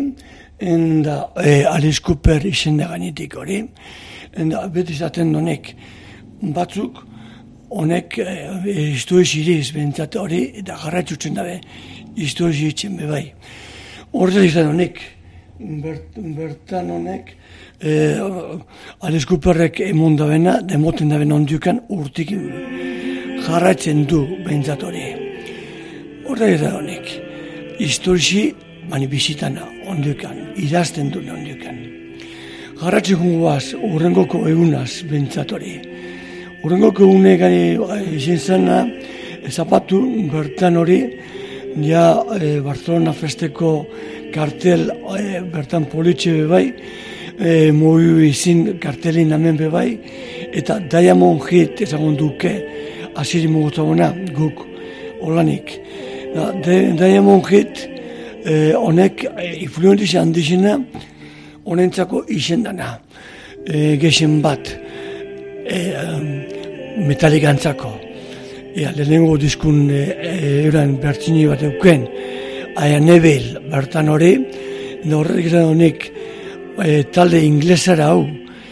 enda e, Alice Cooper izende gainetik hori, enda beti zaten honek batzuk, honek e, iztuiz iriz bentsat hori, eta jarratxutzen dabe, iztuiz iritzen bebai. Horrela izan honek, bert, bertan honek, e, Alice Cooperrek emon dabena, demoten dabena ondukan urtik jarratzen du bentsat hori. Horrela da honek, historisi, bani bizitana ondukan, idazten duen ondukan. Jarratxe jungoaz, urrengoko egunaz bentsatori. Urrengoko egune gani izin zena, zapatu bertan hori, ja e, Barcelona festeko kartel e, bertan politxe bebai, e, moiu izin kartelin hemen bebai, eta Diamond Hit ezagun duke, aziri mugotaguna guk olanik. Da, Diamond Hit honek e, influenzia handizena honentzako izendana. E, gexen bat e, metalikantzako. E, lehenengo diskun e, euran bertzini bat euken Aia Neville bertan hori, horrek izan honek e, talde inglesara hau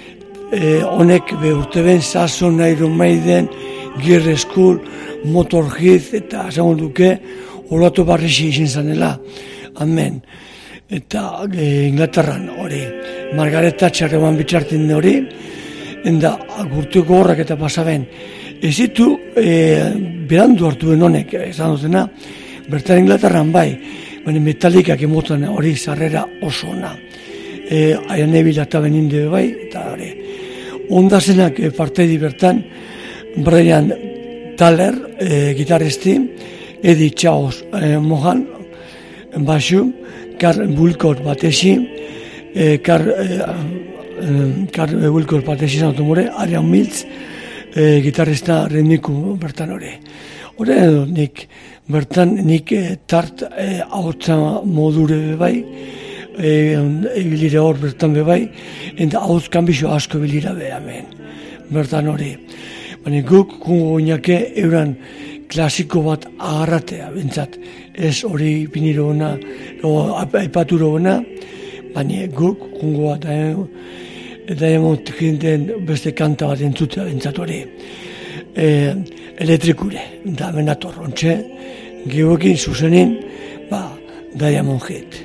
e, honek be urteben Saxon, Iron Maiden, Gear School, Motorhead eta esan duke olatu barrixi izin zanela, amen. Eta e, Inglaterran hori, Margaret Thatcher eman bitxartin hori, enda gurtuko horrak eta pasaben. Ez ditu e, berandu hartuen honek, esan dutena, bertan Inglaterran bai, baina Metallicak emotan hori zarrera oso ona. E, Aian Neville eta beninde bai, eta hori. Ondazenak e, parte bertan, Brian Thaler, e, gitarristi, Eddie Chaos e, Mohan, basu, Carl Wilcott batesi, e, Carl, e, Carl Wilcott batesi zantumore, Arian Mills, e, gitarrista ritmiku bertan hori. Hore edo nik, bertan nik e, tart e, ahotsa modure bai, ebilire hor bertan bebai, eta hauz kanbixo asko ebilira behamen, bertan hori. Baina guk kungo goinake euran klasiko bat agarratea, bentsat, ez hori piniro ona, aipaturo ona, baina guk kungo bat, eta emot jinten beste kanta bat entzutea, bentsat hori. E, elektrikure, da benator, ontxe, geoekin zuzenin, ba, Diamond Head.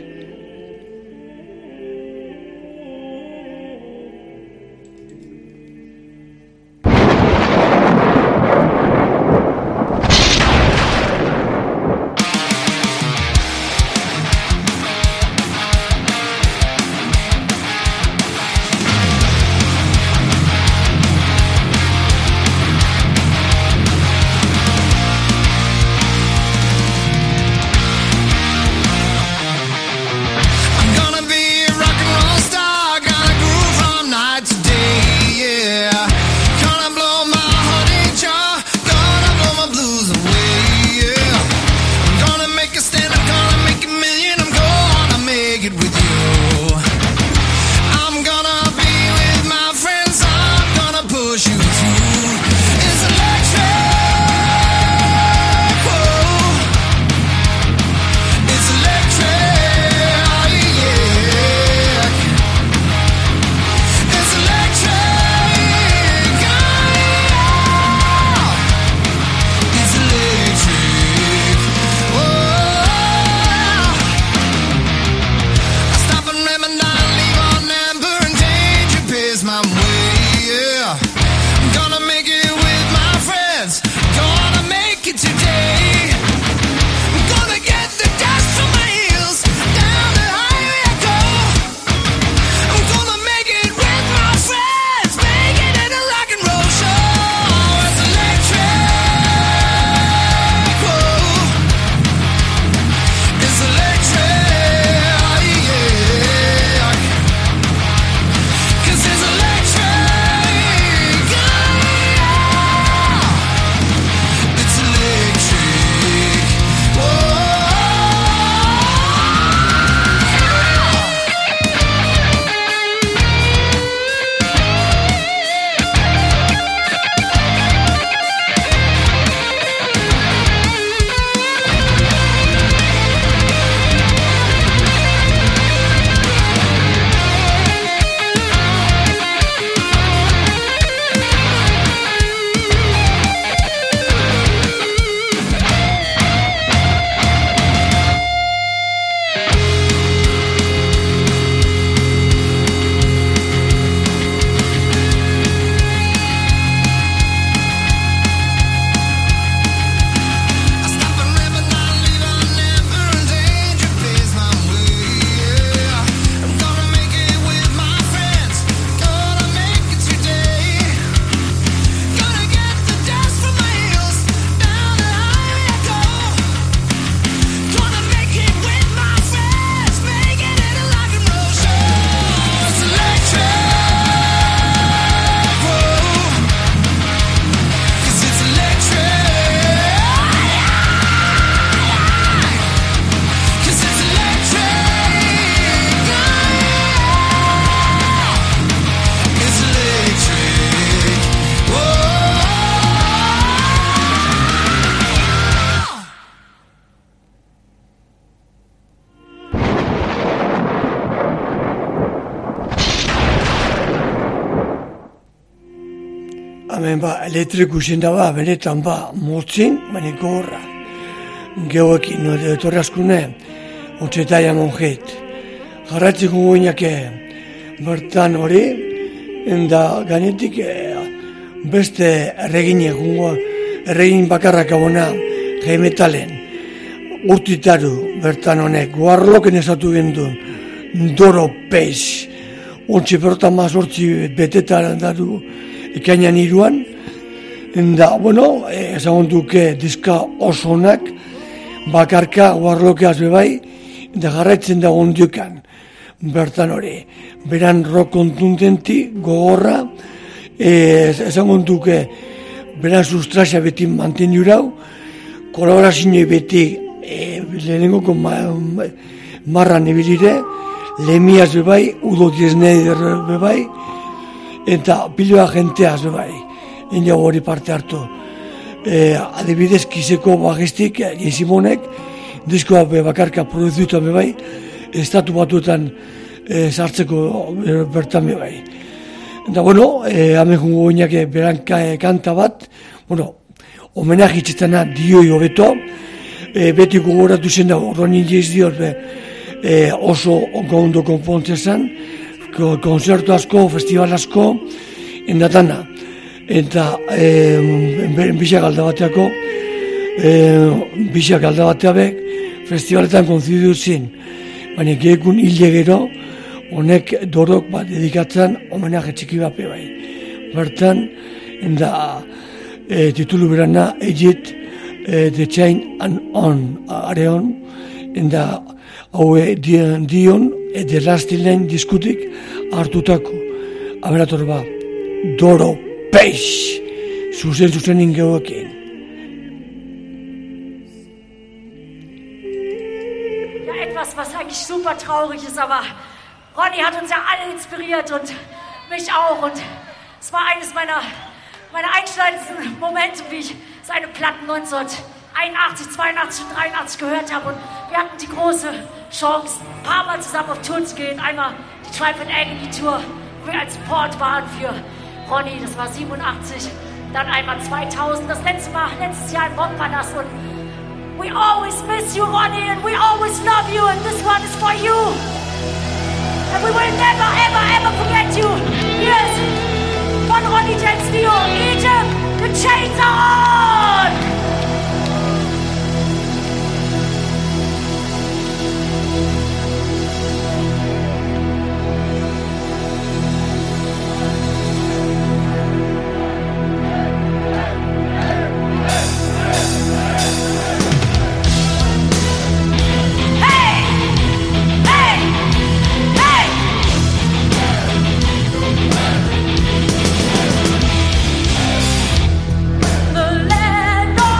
Hemen ba, elektriku zen da ba, benetan ba, motzin, baina gorra. Geoekin, no, etorri askune, otzeta Diamond Head. Jarratzeko goinak bertan hori, enda gainetik beste erregin egungo, erregin bakarrak abona, heavy metalen. urtitaru bertan honek guarloken esatu gendun Doro Peix ontsi bertan mazortzi betetaren daru ekainan iruan enda, bueno, ezagun duke diska oso onak bakarka guarlokeaz bebai da garraitzen da ondiokan bertan hori beran rock kontundenti gogorra ezagun duke beran sustrasia beti mantenurau kolaborazio beti e, lehenengoko ma, ma, marran ebilire, lemiaz bebai, Udo Diesneider bebai, eta piloa jenteaz bebai, ina hori parte hartu. E, adibidez, Kiseko bagistik, Gizimonek, diskoa be bakarka produzitua bebai, estatu batuetan e, sartzeko bertan bebai. Eta bueno, e, hamen jungo gineak beran kanta bat, bueno, homenajitzetana dioi hobeto, e, beti gogoratu zen da, Ronnie James Dio e, oso ondo konpontzen zen, konzertu asko, festival asko, endatana. Eta e, bisak alda bateako, e, bisak alda bateabek, festivaletan konzidu zin, baina gehiakun hile gero, honek dorok bat dedikatzen homenaje txiki bat bai. Bertan, enda, E, titulu berana Egypt e, The Chain and On Areon enda haue dion, dion e, The Last Line diskutik hartutako aberator ba Doro Peix zuzen zuzen ingeuekin. Ja, etwas, was eigentlich super traurig ist, aber Ronny hat uns ja alle inspiriert und mich auch und es war eines meiner Meine einschneidendsten Momente, wie ich seine Platten neunzehnhunderteinundachtzig, zweiundachtzig und dreiundachtzig gehört habe. Und wir hatten die große Chance, ein paar Mal zusammen auf Tour zu gehen. Einmal die Tribe and Agony Tour, wo wir als Support waren für Ronny, das war siebenundachtzig. Dann einmal zweitausend, das letzte Mal, letztes Jahr im Rockpalast. Und we always miss you, Ronny, and we always love you, and this one is for you. And we will never, ever, ever forget you. Yes. Von Ronnie James Dio, Egypt, the chains are on! The land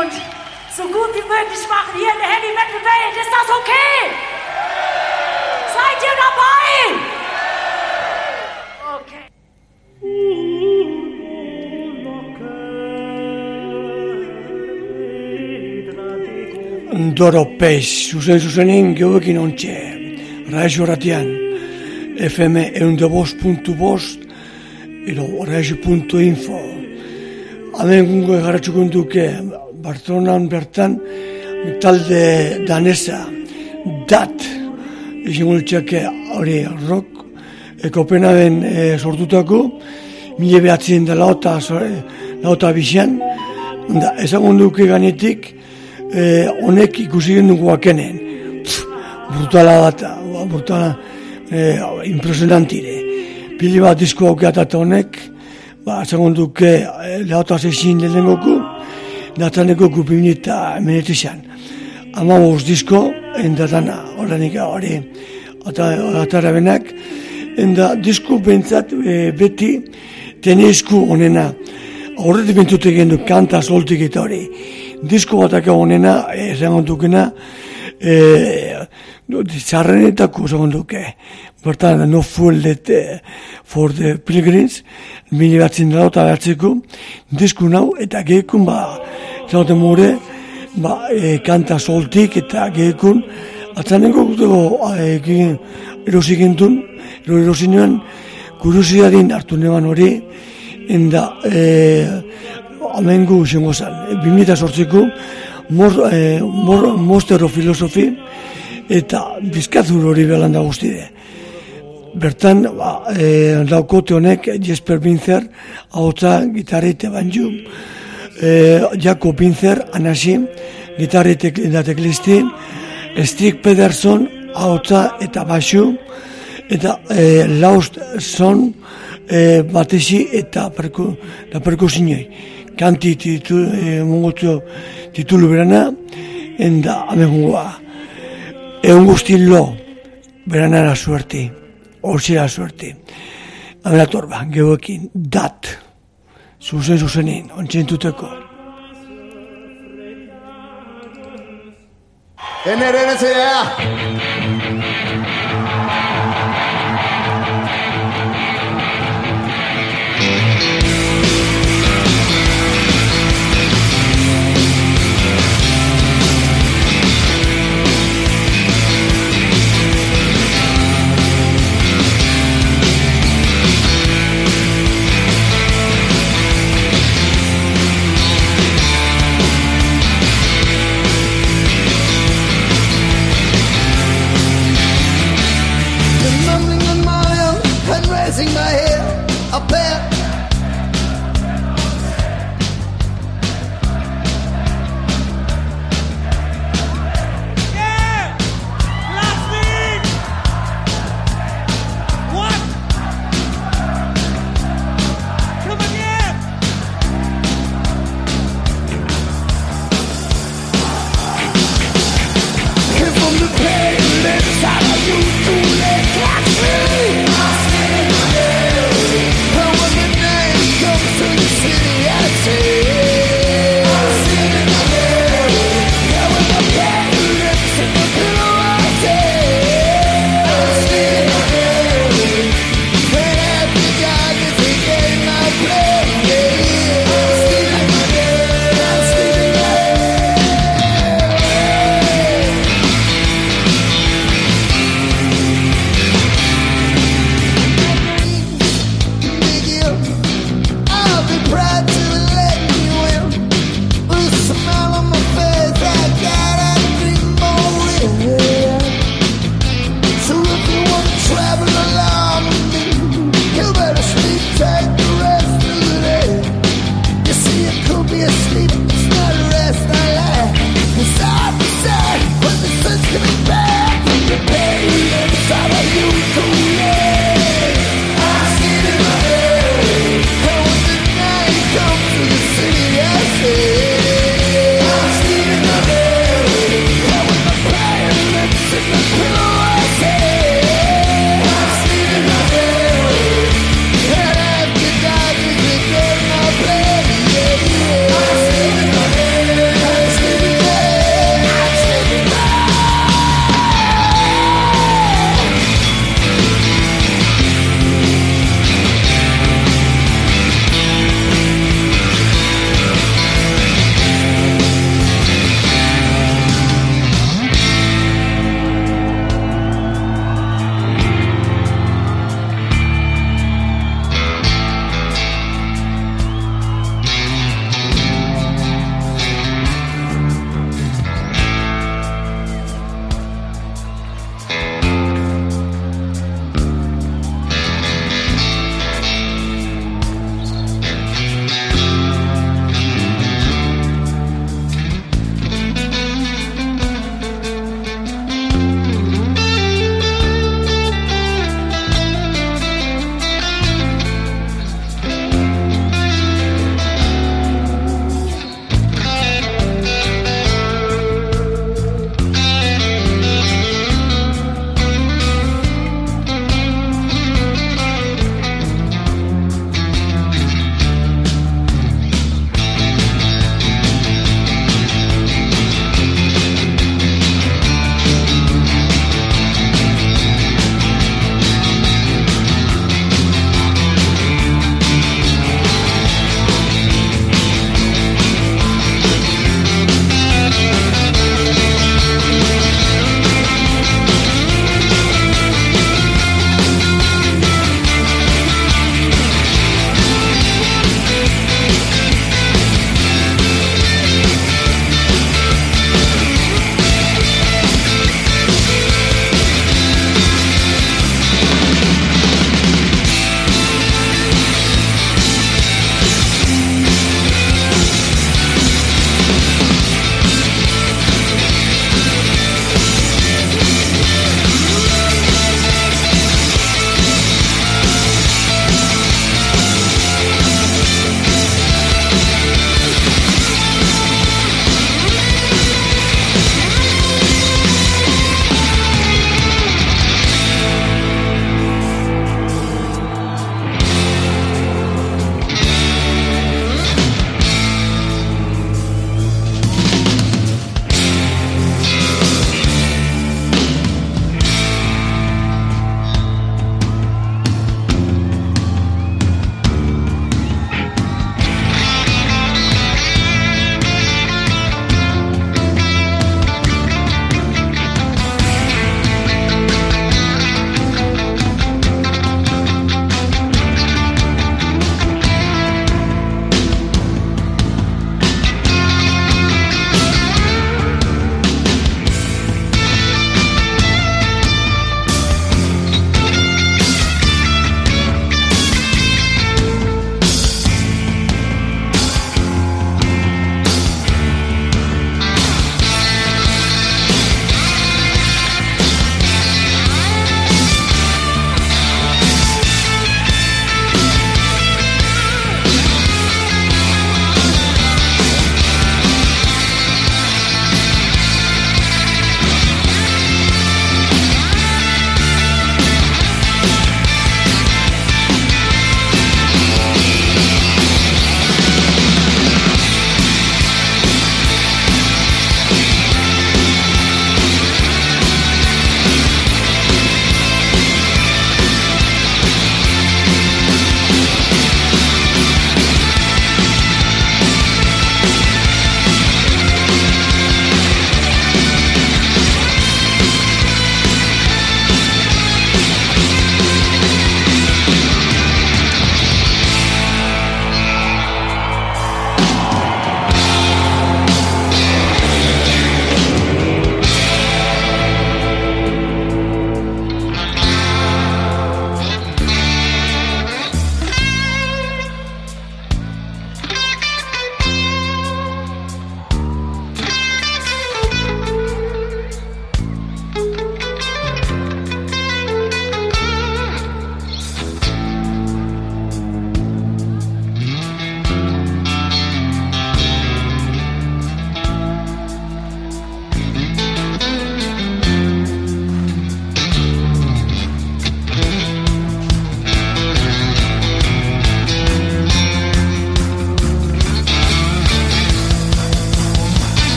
und so gut wie möglich machen hier in der Heavy Metal Welt. Ist das okay? Seid ihr dabei? Okay. Doro peix, zuzen zuzenin geuekin ontxe, Raixo Ratian, F M eunde bost puntu bost, edo raixo puntu info. Hemen gungo egaratxukun duke, Barcelonan bertan, talde danesa, dat, izin gultxake hori rock, Kopenhagen e, sortutako, mila behatzen da lauta, lauta bizian, ezagun duke ganetik, honek e, ikusi genduko akenen. Brutala data, brutala, e, impresionantire. Pili bat disko aukeatat honek, ba, ezagun duke e, lauta zezin lehenengoku, dataneko gupimnita menetizan. Ama bost disko, endatana, horrenik hori, atara benak, enda disko bentsat e, beti tenezku honena. Horretik bentute gendu kanta soltik eta hori. Disko bataka honena, esangon dukena, e, txarrenetako esangon duke. Bertan, no fuel that for the pilgrims, mili batzen dara eta behartzeko, disku nau eta gehikun, ba, zanoten mure, ba, e, kanta soltik eta gehikun, atzanenko guteko e, erosik entun, erosik nuen, kuriosidadin hartu neban hori, enda, e, amengu zengo zan, bimita sortzeko, mor, e, mor, Monstero Filosofi, eta bizkazur hori belan da guztide. Bertan, ba, e, laukote honek, Jesper Binzer, ahotza, gitarrite banju, e, Jakob Binzer, anasi, gitarrite da teklisti, Stig Pederson, ahotza eta basu, eta e, Laust Son, e, batesi eta perku, da perkusinoi. Kanti titu, e, mongotio titulu berana, enda amegungoa. Egun guzti lo, beranara suerti, orzira suerti. Amela torba, geuekin, dat, zuzen zuzenin, ontsentuteko. Enerenezea! My head up there. Yeah! Last week! What? Come again! Came from the pain inside of you to let catch me. I when the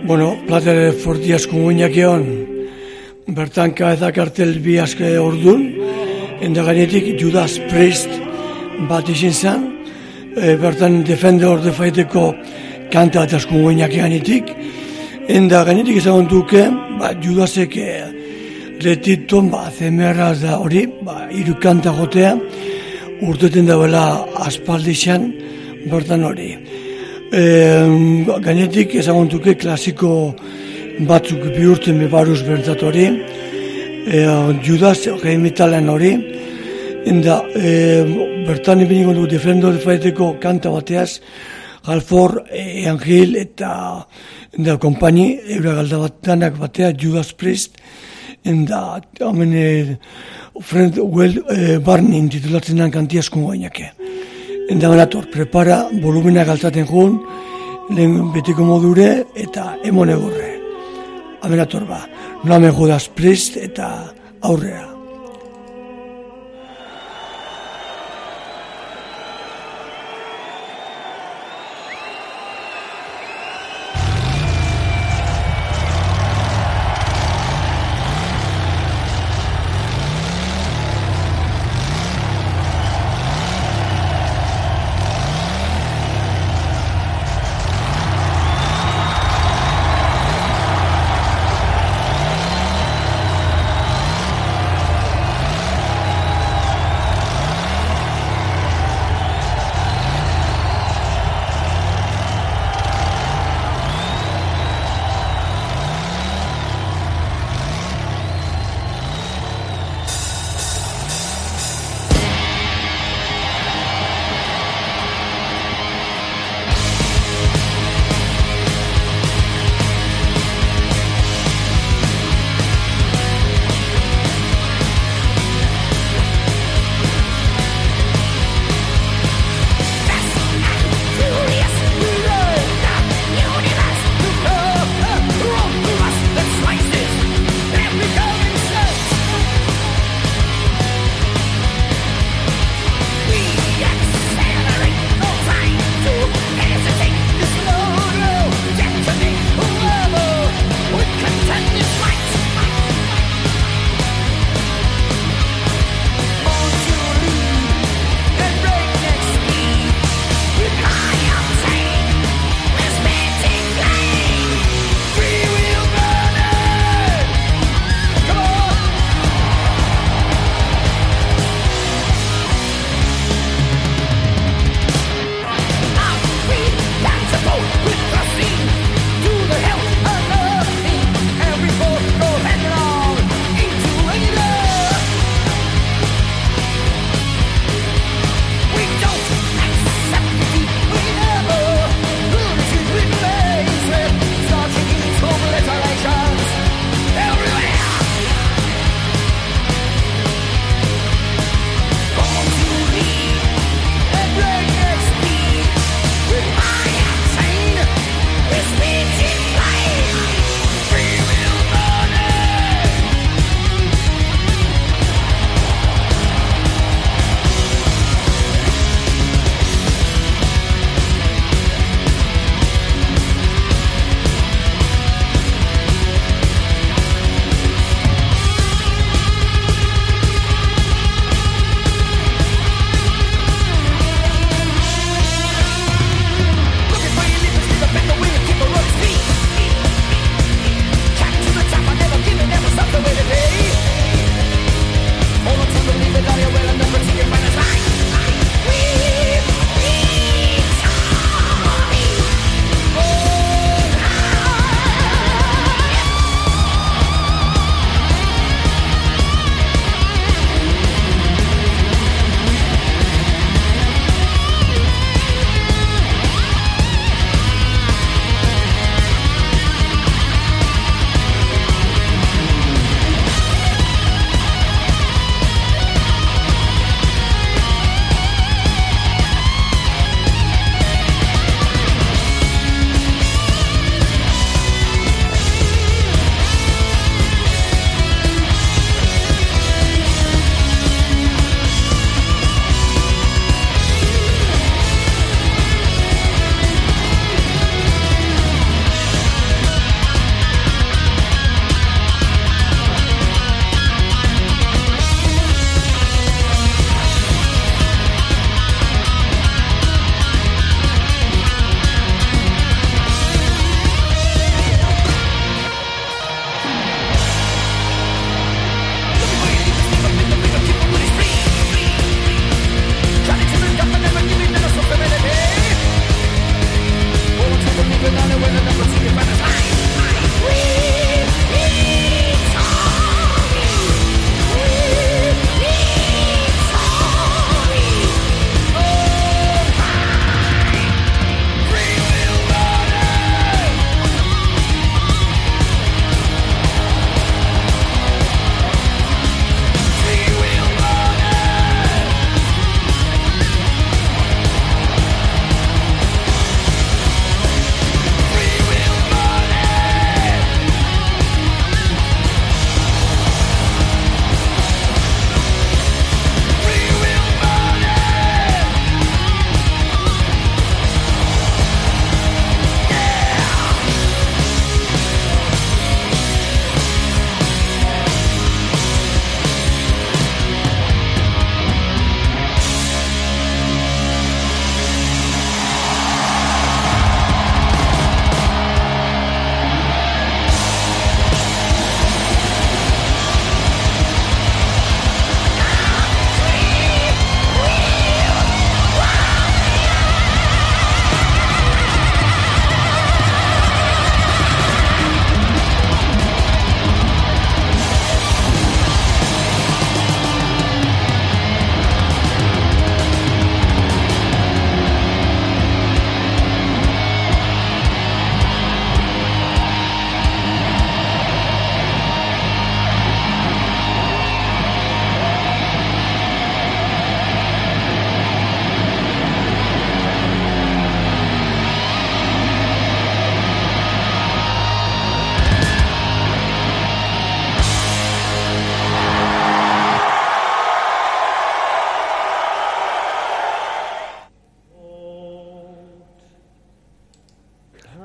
Bueno, plater forti asko guinak egon, bertan kabeza kartel bi aske ordun, enda gainetik Judas Priest bat izin zen, e, bertan Defender of the Fighteko kanta bat asko guinak eganetik, enda gainetik ezagun duke, ba, Judasek e, retiton, ba, zemerraz da hori, ba, iru kanta jotea, urteten dauela aspaldixan, bertan hori. E, gainetik ezaguntuke klasiko batzuk bihurtzen bebaruz bertzat hori, e, Judas heavy metalen hori, enda e, bertan ibiniko du Defender Fighteko kanta bateaz, Halford, e, Angel eta enda kompaini, eura galda bat danak batea, Judas Priest, enda hamen e, Friend Well e, Barney titulatzen den kanti asko gainake. Enda banator, prepara, volumena galtaten joan, lehen betiko modure eta emone gorre. Amenator ba, no hamen Judas Priest eta aurrea.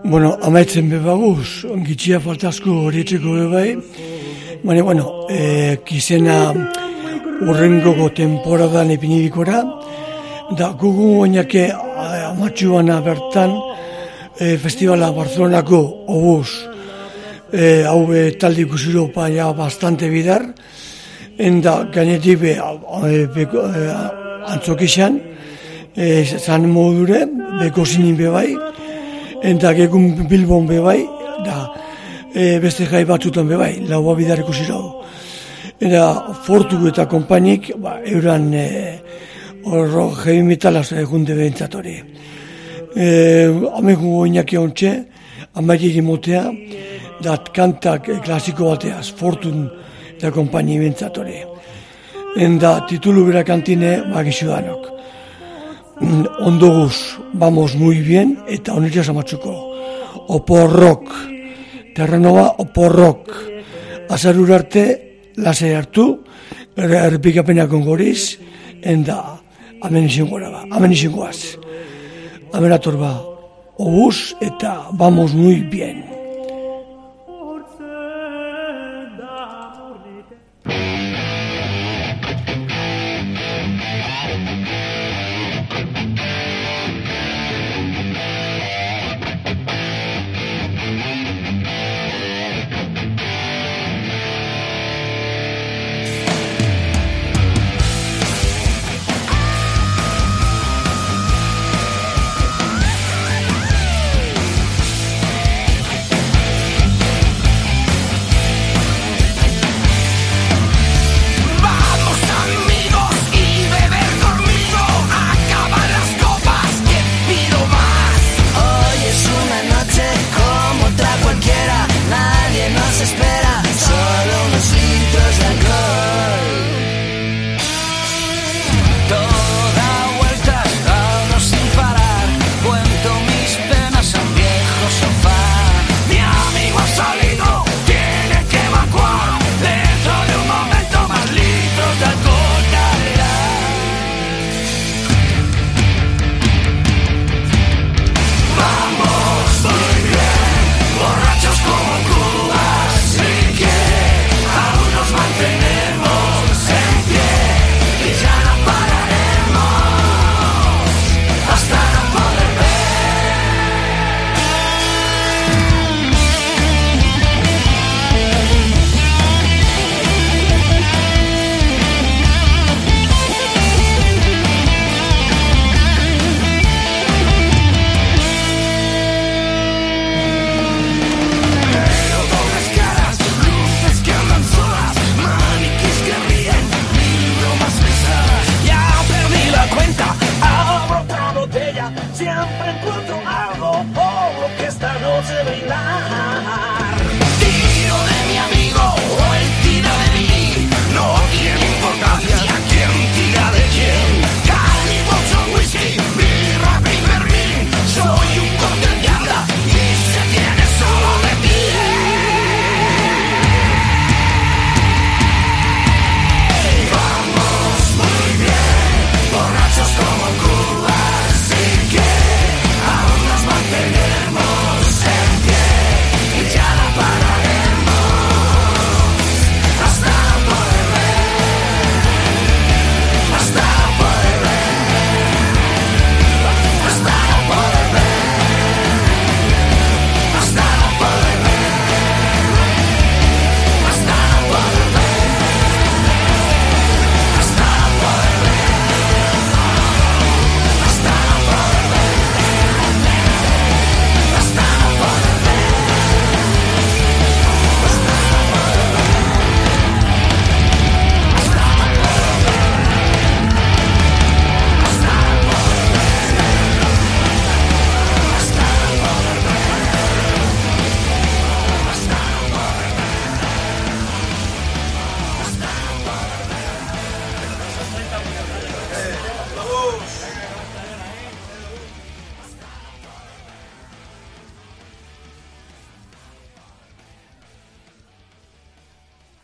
Bueno, amaitzen bebaguz, gitxia faltazko horietzeko bebai, baina, bueno, e, kizena urrengoko temporadan epinibikora, da gugu oinake amatxuana bertan, e, festivala Barcelonako obuz, e, hau be talde ikusiro paia bastante bidar, enda gainetik be, e, be e, antzokixan, e, zan modure, beko zinin bebai, eta gekun Bilbon bebai, da e, beste jai batzutan bebai, laua bidar ikusi dago. Eta Fortu eta konpainik, ba, euran e, horro heavy metalaz egunde behintzatori. E, Hamegu oinaki ontxe, amairi motea, da kantak klasiko bateaz, Fortun eta konpaini behintzatori. Eta titulu bera kantine, bagizu danok. Ondo guz, vamos muy bien, eta honetxas amatzuko. Oporrok, terrenoa oporrok. Azarur arte, lasai hartu, errepikapenak ongoriz, enda, amen izingora ba, amen izingoaz. Amen ator ba, obuz, eta vamos muy bien.